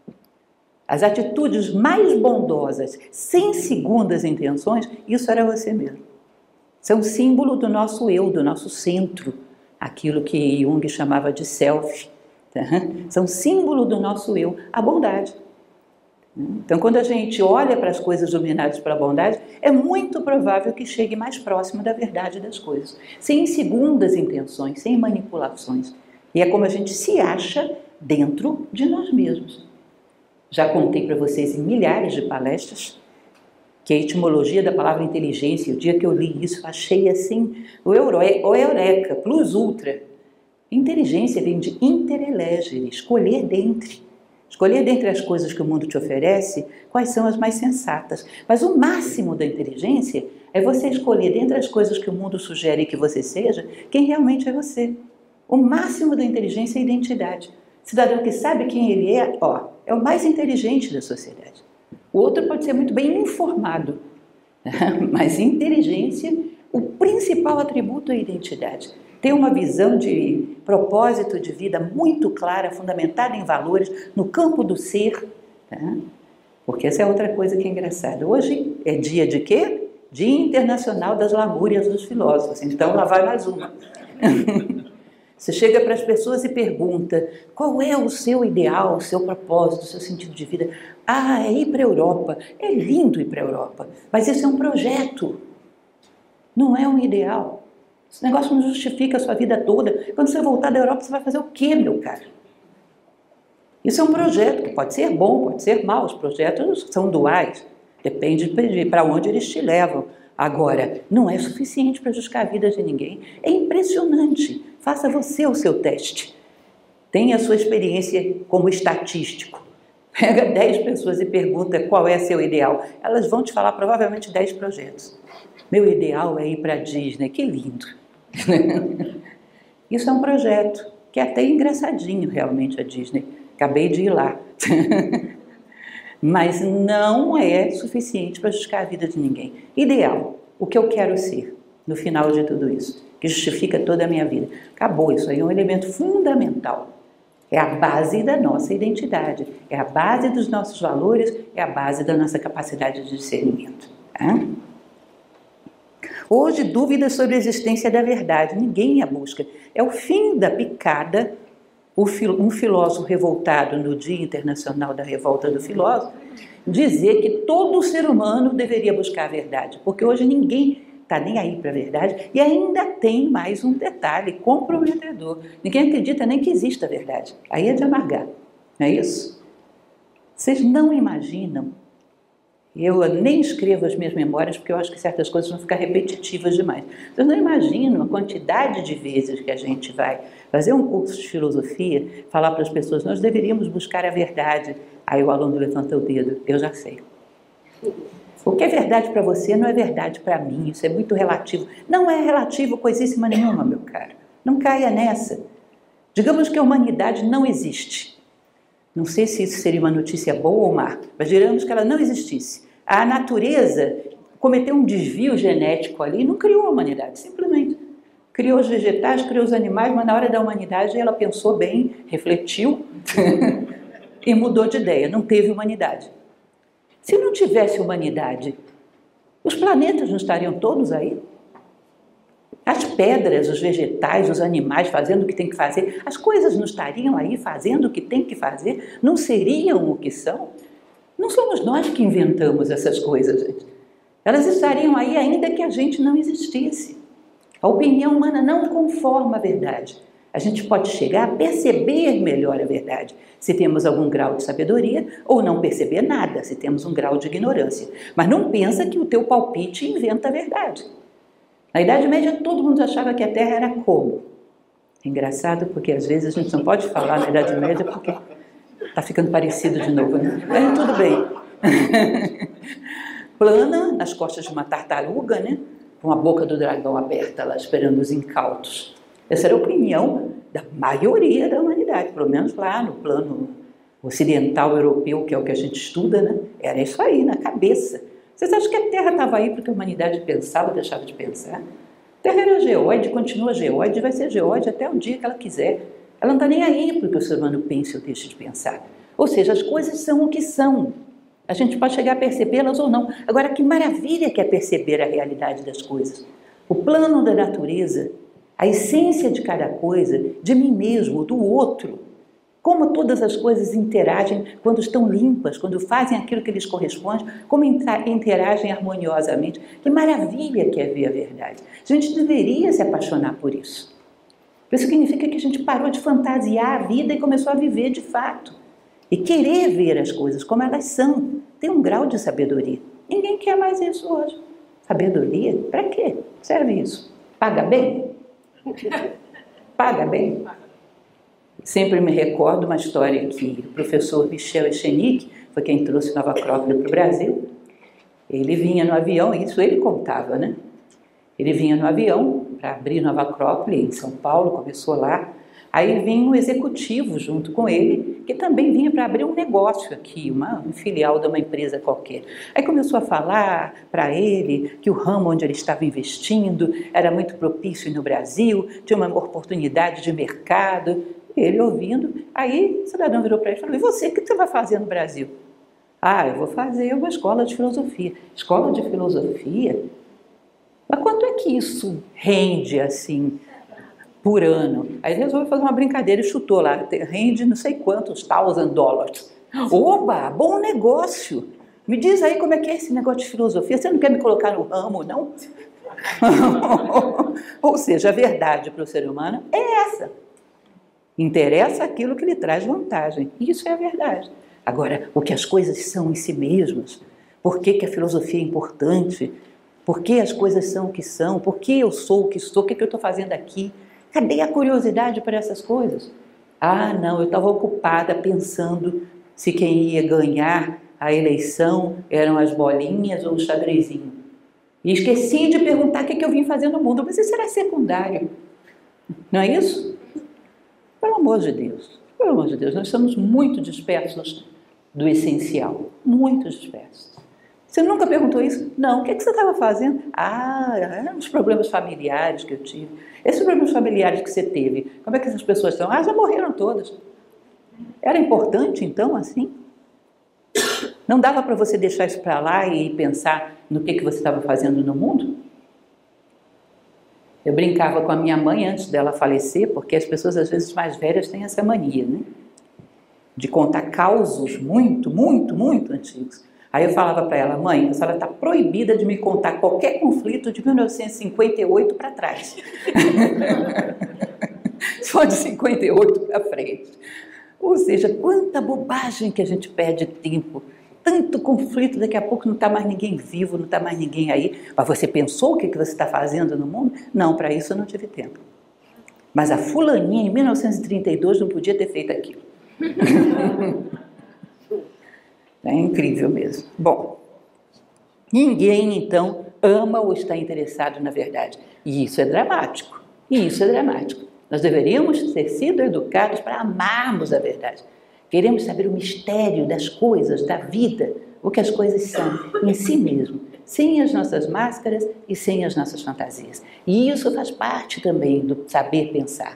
As atitudes mais bondosas, sem segundas intenções, isso era você mesmo. São símbolo do nosso eu, do nosso centro, aquilo que Jung chamava de self. Tá? São símbolo do nosso eu, a bondade. Então, quando a gente olha para as coisas dominadas pela bondade, é muito provável que chegue mais próximo da verdade das coisas, sem segundas intenções, sem manipulações. E é como a gente se acha dentro de nós mesmos. Já contei para vocês em milhares de palestras que a etimologia da palavra inteligência, o dia que eu li isso, achei assim, o eureka, plus ultra. Inteligência vem de interelegere, escolher dentre. Escolher dentre as coisas que o mundo te oferece, quais são as mais sensatas. Mas o máximo da inteligência é você escolher dentre as coisas que o mundo sugere que você seja, quem realmente é você. O máximo da inteligência é a identidade. Cidadão que sabe quem ele é, é o mais inteligente da sociedade. O outro pode ser muito bem informado, mas inteligência, o principal atributo é a identidade. Ter uma visão de propósito de vida muito clara, fundamentada em valores, no campo do ser. Tá? Porque essa é outra coisa que é engraçada. Hoje é dia de quê? Dia Internacional das Lamúrias dos Filósofos. Então lá vai mais uma. Você chega para as pessoas e pergunta qual é o seu ideal, o seu propósito, o seu sentido de vida. É ir para a Europa. É lindo ir para a Europa, mas isso é um projeto, não é um ideal. Esse negócio não justifica a sua vida toda. Quando você voltar da Europa, você vai fazer o quê, meu cara? Isso é um projeto que pode ser bom, pode ser mau. Os projetos são duais. Depende para onde eles te levam. Agora, não é suficiente para justificar a vida de ninguém. É impressionante. Faça você o seu teste. Tenha a sua experiência como estatístico. Pega 10 pessoas e pergunta qual é seu ideal. Elas vão te falar provavelmente 10 projetos. Meu ideal é ir para a Disney. Que lindo. Isso é um projeto que é até engraçadinho realmente a Disney. Acabei de ir lá. Mas não é suficiente para justificar a vida de ninguém. Ideal, o que eu quero ser no final de tudo isso, que justifica toda a minha vida. Acabou, isso aí é um elemento fundamental. É a base da nossa identidade, é a base dos nossos valores, é a base da nossa capacidade de discernimento. Tá? Hoje, dúvidas sobre a existência da verdade, ninguém a busca. É o fim da picada. Um filósofo revoltado no Dia Internacional da Revolta do Filósofo, dizer que todo ser humano deveria buscar a verdade, porque hoje ninguém está nem aí para a verdade, e ainda tem mais um detalhe comprometedor. Ninguém acredita nem que exista a verdade. Aí é de amargar, não é isso? Vocês não imaginam, eu nem escrevo as minhas memórias, porque eu acho que certas coisas vão ficar repetitivas demais. Vocês não imaginam a quantidade de vezes que a gente vai fazer um curso de filosofia, falar para as pessoas, nós deveríamos buscar a verdade. Aí o aluno levanta o dedo, eu já sei. O que é verdade para você não é verdade para mim, isso é muito relativo. Não é relativo coisíssima nenhuma, meu caro. Não caia nessa. Digamos que a humanidade não existe. Não sei se isso seria uma notícia boa ou má, mas digamos que ela não existisse. A natureza cometeu um desvio genético ali e não criou a humanidade, simplesmente. Criou os vegetais, criou os animais, mas na hora da humanidade ela pensou bem, refletiu e mudou de ideia, não teve humanidade. Se não tivesse humanidade, os planetas não estariam todos aí? As pedras, os vegetais, os animais fazendo o que tem que fazer, as coisas não estariam aí fazendo o que tem que fazer? Não seriam o que são? Não somos nós que inventamos essas coisas, gente. Elas estariam aí ainda que a gente não existisse. A opinião humana não conforma a verdade. A gente pode chegar a perceber melhor a verdade, se temos algum grau de sabedoria, ou não perceber nada, se temos um grau de ignorância. Mas não pensa que o teu palpite inventa a verdade. Na Idade Média todo mundo achava que a Terra era como? É engraçado porque às vezes a gente não pode falar na Idade Média porque está ficando parecido de novo, né? Mas tudo bem. Plana, nas costas de uma tartaruga, né? Com a boca do dragão aberta lá, esperando os incautos. Essa era a opinião da maioria da humanidade, pelo menos lá no plano ocidental europeu, que é o que a gente estuda, né? Era isso aí, na cabeça. Vocês acham que a Terra estava aí porque a humanidade pensava ou deixava de pensar? A Terra era geóide, continua geóide, vai ser geóide até o dia que ela quiser. Ela não está nem aí porque o ser humano pense ou deixe de pensar. Ou seja, as coisas são o que são. A gente pode chegar a percebê-las ou não. Agora, que maravilha que é perceber a realidade das coisas. O plano da natureza, a essência de cada coisa, de mim mesmo, do outro. Como todas as coisas interagem quando estão limpas, quando fazem aquilo que lhes corresponde, como interagem harmoniosamente. Que maravilha que é ver a verdade. A gente deveria se apaixonar por isso. Isso significa que a gente parou de fantasiar a vida e começou a viver de fato. E querer ver as coisas como elas são. Tem um grau de sabedoria. Ninguém quer mais isso hoje. Sabedoria? Para quê serve isso? Paga bem? Paga bem? Sempre me recordo uma história que o professor Michel Echenique, foi quem trouxe Nova Acrópole para o Brasil. Ele vinha no avião, isso ele contava, né? Ele vinha no avião para abrir Nova Acrópole em São Paulo, começou lá. Aí vinha um executivo junto com ele, que também vinha para abrir um negócio aqui, um filial de uma empresa qualquer. Aí começou a falar para ele que o ramo onde ele estava investindo era muito propício no Brasil, tinha uma oportunidade de mercado. Ele ouvindo, aí o cidadão virou para ele e falou: e você, o que você vai fazer no Brasil? Ah, eu vou fazer uma escola de filosofia. Escola de filosofia? Mas quanto é que isso rende assim por ano? Aí ele resolveu fazer uma brincadeira e chutou lá, rende não sei quantos $1,000. Oba, bom negócio! Me diz aí como é que é esse negócio de filosofia, você não quer me colocar no ramo, não? Ou seja, a verdade para o ser humano é essa. Interessa aquilo que lhe traz vantagem. Isso é a verdade. Agora, o que as coisas são em si mesmas, por que a filosofia é importante, por que as coisas são o que são, por que eu sou o que sou, o que eu estou fazendo aqui? Cadê a curiosidade para essas coisas? Ah, não, eu estava ocupada pensando se quem ia ganhar a eleição eram as bolinhas ou o xadrezinho. E esqueci de perguntar o que eu vim fazer no mundo, mas isso era secundário. Não é isso? Pelo amor de Deus, nós estamos muito dispersos do essencial, muito dispersos. Você nunca perguntou isso? Não. O que você estava fazendo? Ah, eram os problemas familiares que eu tive. Esses problemas familiares que você teve, como é que essas pessoas estão? Ah, já morreram todas. Era importante então assim? Não dava para você deixar isso para lá e pensar no que você estava fazendo no mundo? Eu brincava com a minha mãe antes dela falecer, porque as pessoas às vezes mais velhas têm essa mania, né? De contar causos muito antigos. Aí eu falava para ela: mãe, a senhora está proibida de me contar qualquer conflito de 1958 para trás. Só de 58 para frente. Ou seja, quanta bobagem que a gente perde tempo. Tanto conflito, daqui a pouco não está mais ninguém vivo, não está mais ninguém aí. Mas você pensou o que você está fazendo no mundo? Não, para isso eu não tive tempo. Mas a fulaninha, em 1932, não podia ter feito aquilo. É incrível mesmo. Bom, ninguém, então, ama ou está interessado na verdade. E isso é dramático. Nós deveríamos ter sido educados para amarmos a verdade. Queremos saber o mistério das coisas, da vida, o que as coisas são em si mesmo, sem as nossas máscaras e sem as nossas fantasias. E isso faz parte também do saber pensar.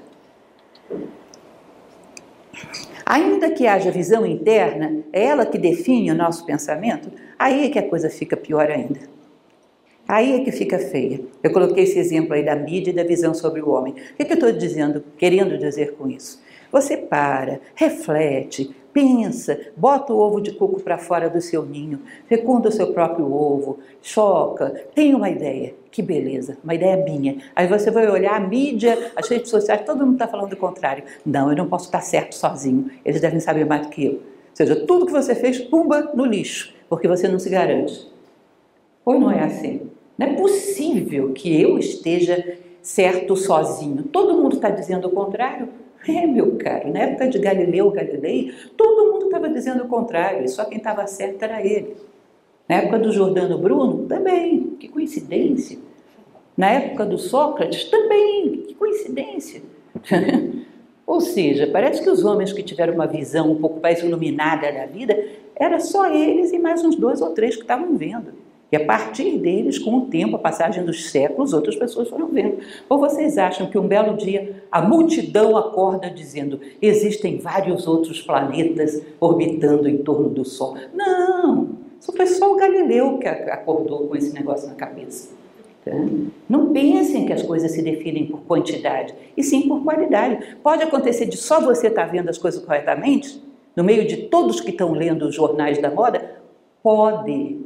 Ainda que haja visão interna, é ela que define o nosso pensamento, aí é que a coisa fica pior ainda. Aí é que fica feia. Eu coloquei esse exemplo aí da mídia e da visão sobre o homem. O que eu estou querendo dizer com isso? Você para, reflete, pensa, bota o ovo de coco para fora do seu ninho, fecunda o seu próprio ovo, choca, tem uma ideia. Que beleza, uma ideia minha. Aí você vai olhar a mídia, as redes sociais, todo mundo está falando o contrário. Não, eu não posso estar certo sozinho, eles devem saber mais do que eu. Ou seja, tudo que você fez, pumba, no lixo, porque você não se garante. Ou não é assim? Não é possível que eu esteja certo sozinho. Todo mundo está dizendo o contrário. Meu caro, na época de Galileu Galilei, todo mundo estava dizendo o contrário, e só quem estava certo era ele. Na época do Giordano Bruno, também, que coincidência. Na época do Sócrates, também, que coincidência. Ou seja, parece que os homens que tiveram uma visão um pouco mais iluminada da vida, era só eles e mais uns 2 ou 3 que estavam vendo. E a partir deles, com o tempo, a passagem dos séculos, outras pessoas foram vendo. Ou vocês acham que um belo dia a multidão acorda dizendo: existem vários outros planetas orbitando em torno do Sol? Não, só foi só o Galileu que acordou com esse negócio na cabeça. Tá? Não pensem que as coisas se definem por quantidade, e sim por qualidade. Pode acontecer de só você estar vendo as coisas corretamente, no meio de todos que estão lendo os jornais da moda? Pode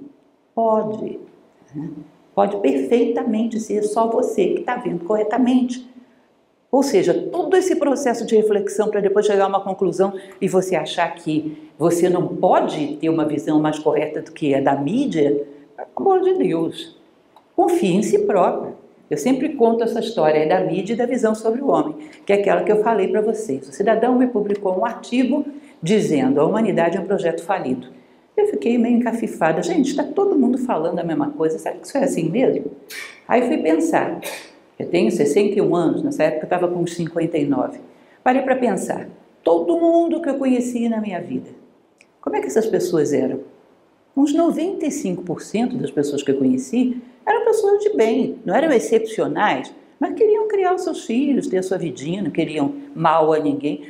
perfeitamente ser só você que está vendo corretamente. Ou seja, todo esse processo de reflexão para depois chegar a uma conclusão e você achar que você não pode ter uma visão mais correta do que é da mídia, pelo amor de Deus, confie em si próprio. Eu sempre conto essa história da mídia e da visão sobre o homem, que é aquela que eu falei para vocês. O Cidadão me publicou um artigo dizendo: a humanidade é um projeto falido. Eu fiquei meio encafifada. Gente, está todo mundo falando a mesma coisa, será que isso é assim mesmo? Aí fui pensar. Eu tenho 61 anos, nessa época eu estava com uns 59. Parei para pensar. Todo mundo que eu conheci na minha vida, como é que essas pessoas eram? Uns 95% das pessoas que eu conheci eram pessoas de bem, não eram excepcionais, mas queriam criar os seus filhos, ter a sua vidinha, não queriam mal a ninguém.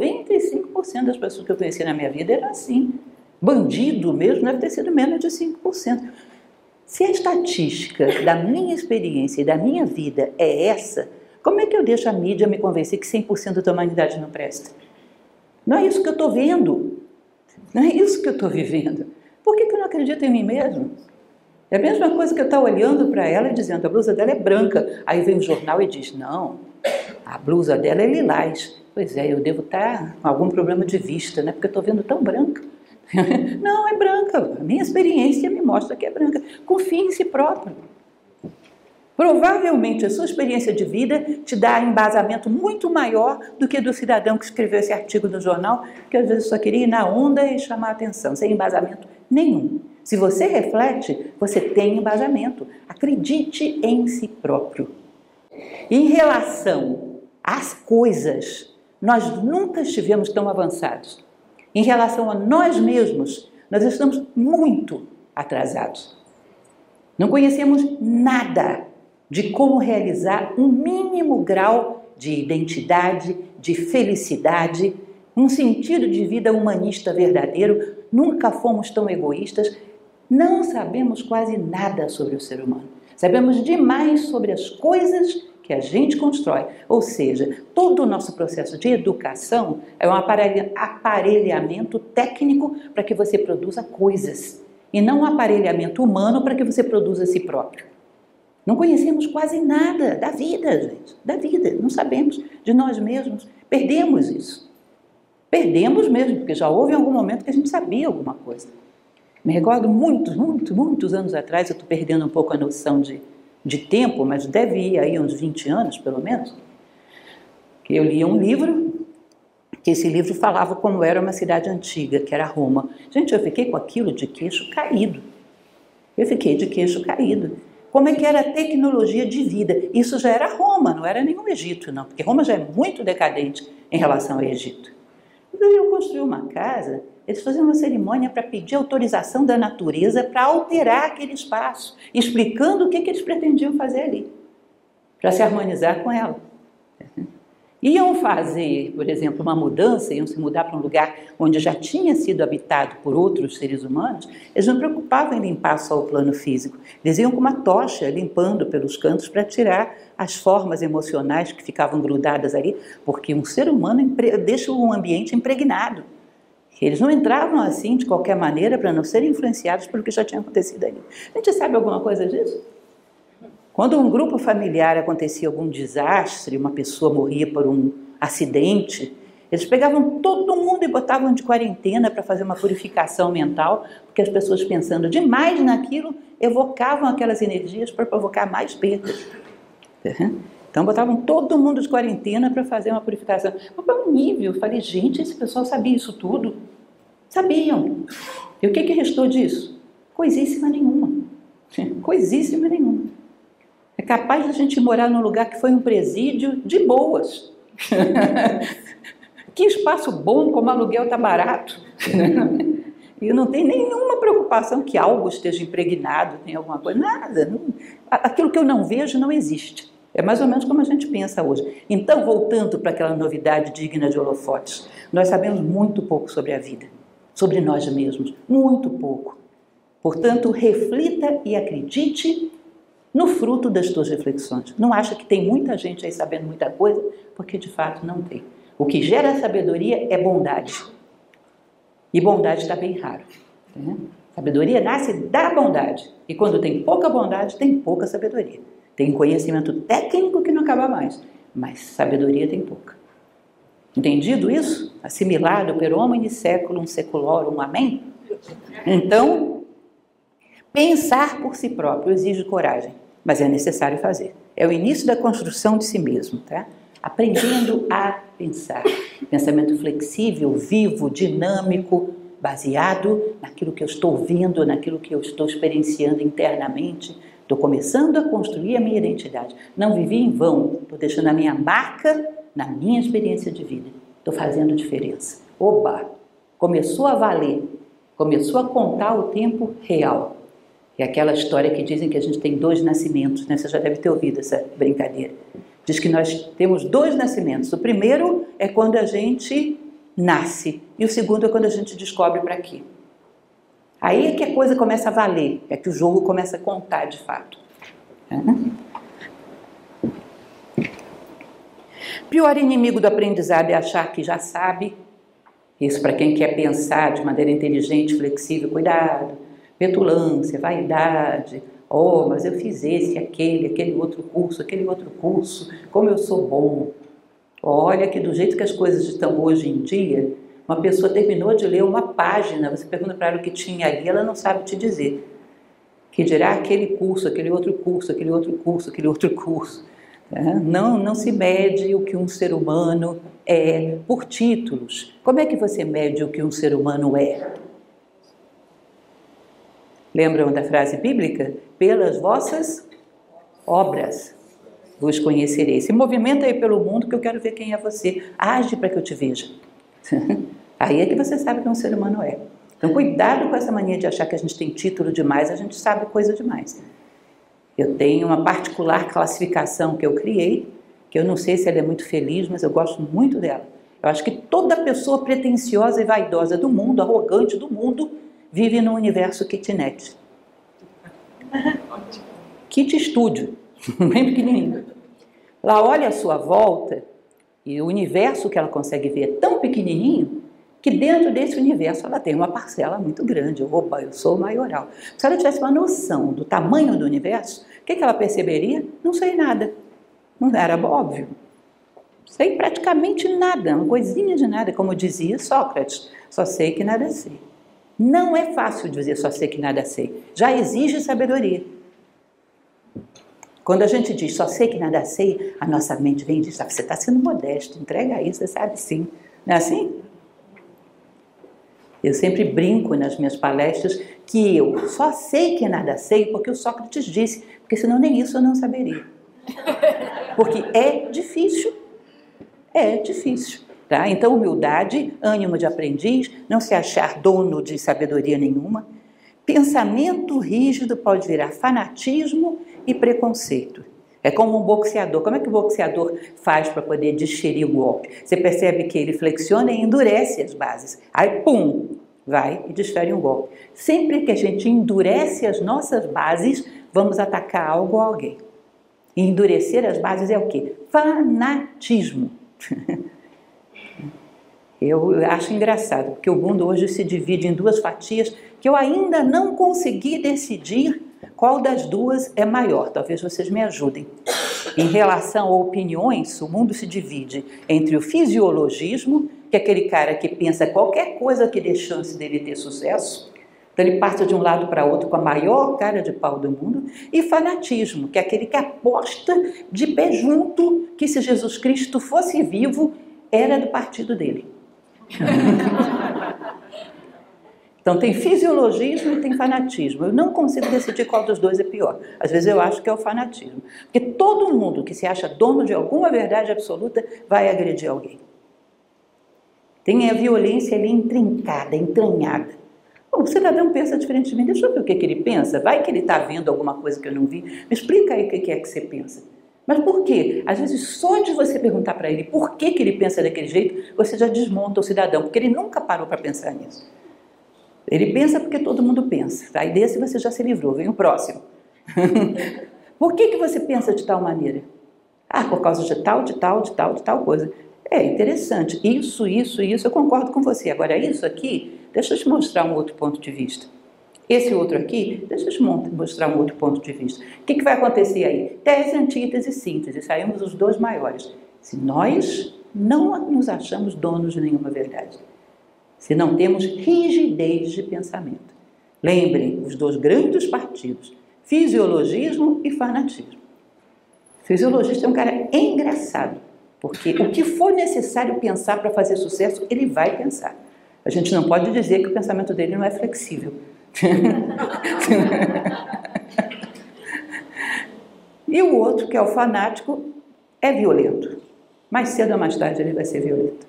95% das pessoas que eu conheci na minha vida eram assim. Bandido mesmo deve ter sido menos de 5%. Se a estatística da minha experiência e da minha vida é essa, como é que eu deixo a mídia me convencer que 100% da humanidade não presta? Não é isso que eu estou vendo. Não é isso que eu estou vivendo. Por que eu não acredito em mim mesmo? É a mesma coisa que eu estar olhando para ela e dizendo: a blusa dela é branca. Aí vem o jornal e diz: não, a blusa dela é lilás. Pois é, eu devo estar com algum problema de vista, né? Porque eu estou vendo tão branca. Não, é branca. A minha experiência me mostra que é branca. Confie em si próprio. Provavelmente a sua experiência de vida te dá embasamento muito maior do que do cidadão que escreveu esse artigo no jornal, que às vezes só queria ir na onda e chamar a atenção, sem embasamento nenhum. Se você reflete, você tem embasamento. Acredite em si próprio. Em relação às coisas, nós nunca estivemos tão avançados. Em relação a nós mesmos, nós estamos muito atrasados. Não conhecemos nada de como realizar um mínimo grau de identidade, de felicidade, um sentido de vida humanista verdadeiro. Nunca fomos tão egoístas. Não sabemos quase nada sobre o ser humano. Sabemos demais sobre as coisas que a gente constrói. Ou seja, todo o nosso processo de educação é um aparelhamento técnico para que você produza coisas, e não um aparelhamento humano para que você produza a si próprio. Não conhecemos quase nada da vida, gente, da vida. Não sabemos de nós mesmos. Perdemos isso. Perdemos mesmo, porque já houve algum momento que a gente sabia alguma coisa. Me recordo muitos anos atrás, eu estou perdendo um pouco a noção de tempo, mas deve ir aí uns 20 anos, pelo menos, que eu li um livro, que esse livro falava como era uma cidade antiga, que era Roma. Gente, eu fiquei com aquilo de queixo caído. Eu fiquei de queixo caído. Como é que era a tecnologia de vida? Isso já era Roma, não era nenhum Egito, não, porque Roma já é muito decadente em relação ao Egito. Quando eu construí uma casa, eles faziam uma cerimônia para pedir autorização da natureza para alterar aquele espaço, explicando o que eles pretendiam fazer ali, para se harmonizar com ela. Iam fazer, por exemplo, uma mudança, iam se mudar para um lugar onde já tinha sido habitado por outros seres humanos, eles não preocupavam em limpar só o plano físico, eles iam com uma tocha limpando pelos cantos para tirar as formas emocionais que ficavam grudadas ali, porque um ser humano deixa um ambiente impregnado. Eles não entravam assim de qualquer maneira para não serem influenciados pelo que já tinha acontecido ali. A gente sabe alguma coisa disso? Quando um grupo familiar acontecia algum desastre, uma pessoa morria por um acidente, Eles pegavam todo mundo e botavam de quarentena para fazer uma purificação mental, porque as pessoas pensando demais naquilo, evocavam aquelas energias para provocar mais perdas. Então botavam todo mundo de quarentena para fazer uma purificação. Mas para um nível, eu falei, gente, esse pessoal sabia isso tudo? Sabiam. E o que restou disso? Coisíssima nenhuma. Coisíssima nenhuma. É capaz de a gente morar num lugar que foi um presídio de boas. Que espaço bom, como aluguel está barato. E não tem nenhuma preocupação que algo esteja impregnado, tem alguma coisa, nada. Aquilo que eu não vejo não existe. É mais ou menos como a gente pensa hoje. Então, voltando para aquela novidade digna de holofotes, nós sabemos muito pouco sobre a vida, sobre nós mesmos, muito pouco. Portanto, reflita e acredite no fruto das tuas reflexões. Não acha que tem muita gente aí sabendo muita coisa, porque de fato não tem. O que gera sabedoria é bondade. E bondade está bem raro. Né? Sabedoria nasce da bondade. E quando tem pouca bondade, tem pouca sabedoria. Tem conhecimento técnico que não acaba mais, mas sabedoria tem pouca. Entendido isso? Assimilado per homine seculum seculorum, amém? Então, pensar por si próprio exige coragem, mas é necessário fazer. É o início da construção de si mesmo, tá? Aprendendo a pensar. Pensamento flexível, vivo, dinâmico, baseado naquilo que eu estou vendo, naquilo que eu estou experienciando internamente. Estou começando a construir a minha identidade. Não vivi em vão, estou deixando a minha marca na minha experiência de vida. Estou fazendo diferença. Oba! Começou a valer, começou a contar o tempo real. É aquela história que dizem que a gente tem 2 nascimentos, né? Você já deve ter ouvido essa brincadeira. Diz que nós temos 2 nascimentos. O primeiro é quando a gente nasce e o segundo é quando a gente descobre para quê. Aí é que a coisa começa a valer, é que o jogo começa a contar de fato. Pior inimigo do aprendizado é achar que já sabe. Isso para quem quer pensar de maneira inteligente, flexível, cuidado. Petulância, vaidade. Oh, mas eu fiz esse, aquele outro curso, como eu sou bom. Olha que do jeito que as coisas estão hoje em dia, uma pessoa terminou de ler uma página, você pergunta para ela o que tinha ali, ela não sabe te dizer. Que dirá aquele curso, aquele outro curso. Não se mede o que um ser humano é por títulos. Como é que você mede o que um ser humano é? Lembram da frase bíblica? Pelas vossas obras vos conhecerei. Se movimenta aí pelo mundo que eu quero ver quem é você. Age para que eu te veja. Aí é que você sabe que um ser humano é. Então cuidado com essa mania de achar que a gente tem título demais, a gente sabe coisa demais. Eu tenho uma particular classificação que eu criei, que eu não sei se ela é muito feliz, mas eu gosto muito dela. Eu acho que toda pessoa pretensiosa e vaidosa do mundo, arrogante do mundo, vive no universo kitnet. Kit estúdio, bem pequenininho. Lá olha a sua volta e o universo que ela consegue ver é tão pequenininho que dentro desse universo ela tem uma parcela muito grande. Opa, eu sou maioral. Se ela tivesse uma noção do tamanho do universo, o que ela perceberia? Não sei nada. Não era óbvio. Sei praticamente nada, uma coisinha de nada, como dizia Sócrates, só sei que nada sei. Não é fácil dizer só sei que nada sei, já exige sabedoria. Quando a gente diz só sei que nada sei, a nossa mente vem e diz, você está sendo modesto, entrega isso, você sabe sim. Não é assim? Eu sempre brinco nas minhas palestras que eu só sei que nada sei porque o Sócrates disse, porque senão nem isso eu não saberia. Porque é difícil. É difícil. Tá? Então, humildade, ânimo de aprendiz, não se achar dono de sabedoria nenhuma. Pensamento rígido pode virar fanatismo e preconceito. É como um boxeador. Como é que o boxeador faz para poder desferir o golpe? Você percebe que ele flexiona e endurece as bases. Aí, pum, vai e desfere um golpe. Sempre que a gente endurece as nossas bases, vamos atacar algo ou alguém. E endurecer as bases é o quê? Fanatismo. Eu acho engraçado, porque o mundo hoje se divide em 2 fatias que eu ainda não consegui decidir qual das 2 é maior. Talvez vocês me ajudem. Em relação a opiniões, o mundo se divide entre o fisiologismo, que é aquele cara que pensa qualquer coisa que dê chance dele ter sucesso. Então ele passa de um lado para outro com a maior cara de pau do mundo. E fanatismo, que é aquele que aposta de pé junto que se Jesus Cristo fosse vivo, era do partido dele. Então tem fisiologismo e tem fanatismo. Eu não consigo decidir qual dos dois é pior. Às vezes eu acho que é o fanatismo. Porque todo mundo que se acha dono de alguma verdade absoluta vai agredir alguém. Tem a violência ali intrincada, entranhada. O cidadão pensa diferente de mim. Deixa eu ver o que ele pensa. Vai que ele está vendo alguma coisa que eu não vi. Me explica aí o que é que você pensa. Mas por quê? Às vezes só de você perguntar para ele por que ele pensa daquele jeito, você já desmonta o cidadão, porque ele nunca parou para pensar nisso. Ele pensa porque todo mundo pensa. Aí desse você já se livrou, vem o próximo. Por que você pensa de tal maneira? Ah, por causa de tal coisa. É interessante. Isso, eu concordo com você. Agora, isso aqui, deixa eu te mostrar um outro ponto de vista. Esse outro aqui, deixa eu te mostrar um outro ponto de vista. O que vai acontecer aí? Tese, antítese e síntese. Saímos os dois maiores. Se nós não nos achamos donos de nenhuma verdade. Se não temos rigidez de pensamento. Lembrem, os dois grandes partidos, fisiologismo e fanatismo. O fisiologista é um cara engraçado, porque o que for necessário pensar para fazer sucesso, ele vai pensar. A gente não pode dizer que o pensamento dele não é flexível. E o outro, que é o fanático, é violento. Mais cedo ou mais tarde ele vai ser violento.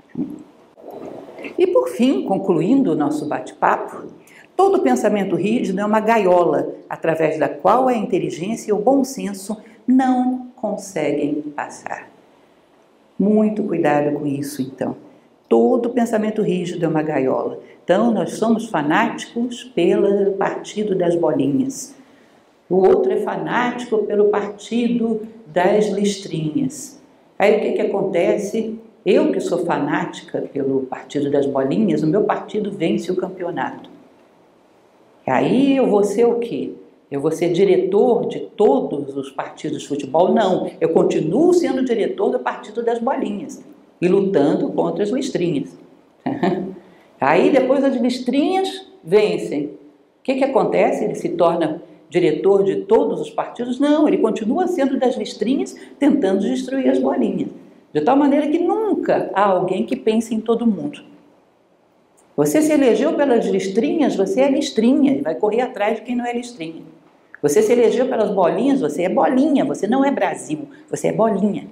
E por fim, concluindo o nosso bate-papo, todo pensamento rígido é uma gaiola através da qual a inteligência e o bom senso não conseguem passar. Muito cuidado com isso, então. Todo pensamento rígido é uma gaiola. Então, nós somos fanáticos pelo partido das bolinhas. O outro é fanático pelo partido das listrinhas. Aí o que acontece? Eu que sou fanática pelo partido das bolinhas, o meu partido vence o campeonato. Aí eu vou ser o quê? Eu vou ser diretor de todos os partidos de futebol? Não, eu continuo sendo diretor do partido das bolinhas e lutando contra as listrinhas. Aí depois as listrinhas vencem. O que acontece? Ele se torna diretor de todos os partidos? Não, ele continua sendo das listrinhas, tentando destruir as bolinhas. De tal maneira que nunca há alguém que pense em todo mundo. Você se elegeu pelas listrinhas, você é listrinha e vai correr atrás de quem não é listrinha. Você se elegeu pelas bolinhas, você é bolinha, você não é Brasil, você é bolinha.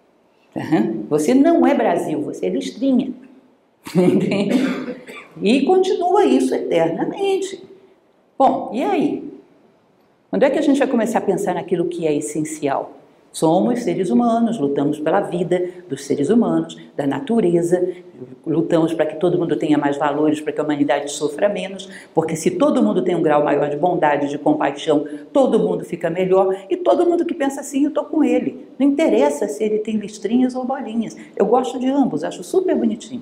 Você não é Brasil, você é listrinha. Entende? E continua isso eternamente. Bom, e aí? Quando é que a gente vai começar a pensar naquilo que é essencial? Somos seres humanos, lutamos pela vida dos seres humanos, da natureza, lutamos para que todo mundo tenha mais valores, para que a humanidade sofra menos, porque se todo mundo tem um grau maior de bondade, de compaixão, todo mundo fica melhor, e todo mundo que pensa assim, eu estou com ele. Não interessa se ele tem listrinhas ou bolinhas, eu gosto de ambos, acho super bonitinho.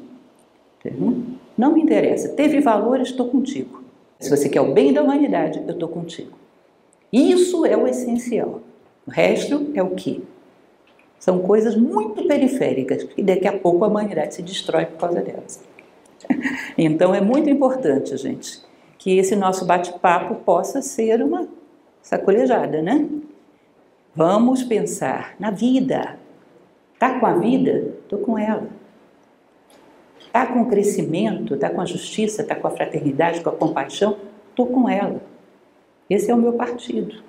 Não me interessa, teve valores, estou contigo. Se você quer o bem da humanidade, eu estou contigo. Isso é o essencial. O resto é o quê? São coisas muito periféricas e daqui a pouco a humanidade se destrói por causa delas. Então é muito importante, gente, que esse nosso bate-papo possa ser uma sacolejada, né? Vamos pensar na vida. Tá com a vida? Estou com ela. Tá com o crescimento, tá com a justiça, tá com a fraternidade, com a compaixão? Estou com ela. Esse é o meu partido.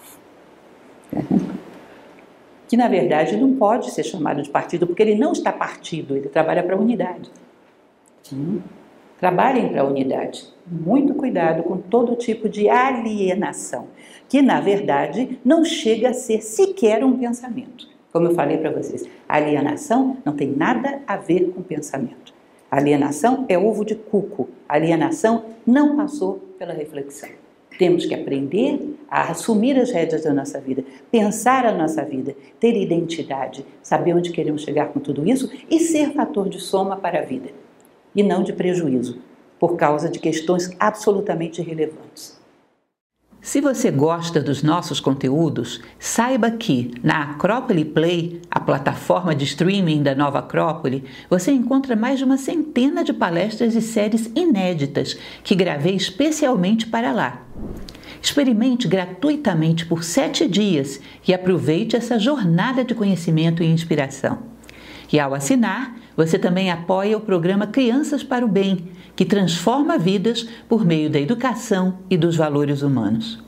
Que na verdade não pode ser chamado de partido, porque ele não está partido, ele trabalha para a unidade. Trabalhem para a unidade. Muito cuidado com todo tipo de alienação, que na verdade não chega a ser sequer um pensamento. Como eu falei para vocês, a alienação não tem nada a ver com pensamento. A alienação é ovo de cuco. A alienação não passou pela reflexão. Temos que aprender a assumir as rédeas da nossa vida, pensar a nossa vida, ter identidade, saber onde queremos chegar com tudo isso e ser fator de soma para a vida, e não de prejuízo, por causa de questões absolutamente irrelevantes. Se você gosta dos nossos conteúdos, saiba que na Acrópole Play, a plataforma de streaming da Nova Acrópole, você encontra mais de uma centena de palestras e séries inéditas que gravei especialmente para lá. Experimente gratuitamente por 7 dias e aproveite essa jornada de conhecimento e inspiração. E ao assinar, você também apoia o programa Crianças para o Bem, que transforma vidas por meio da educação e dos valores humanos.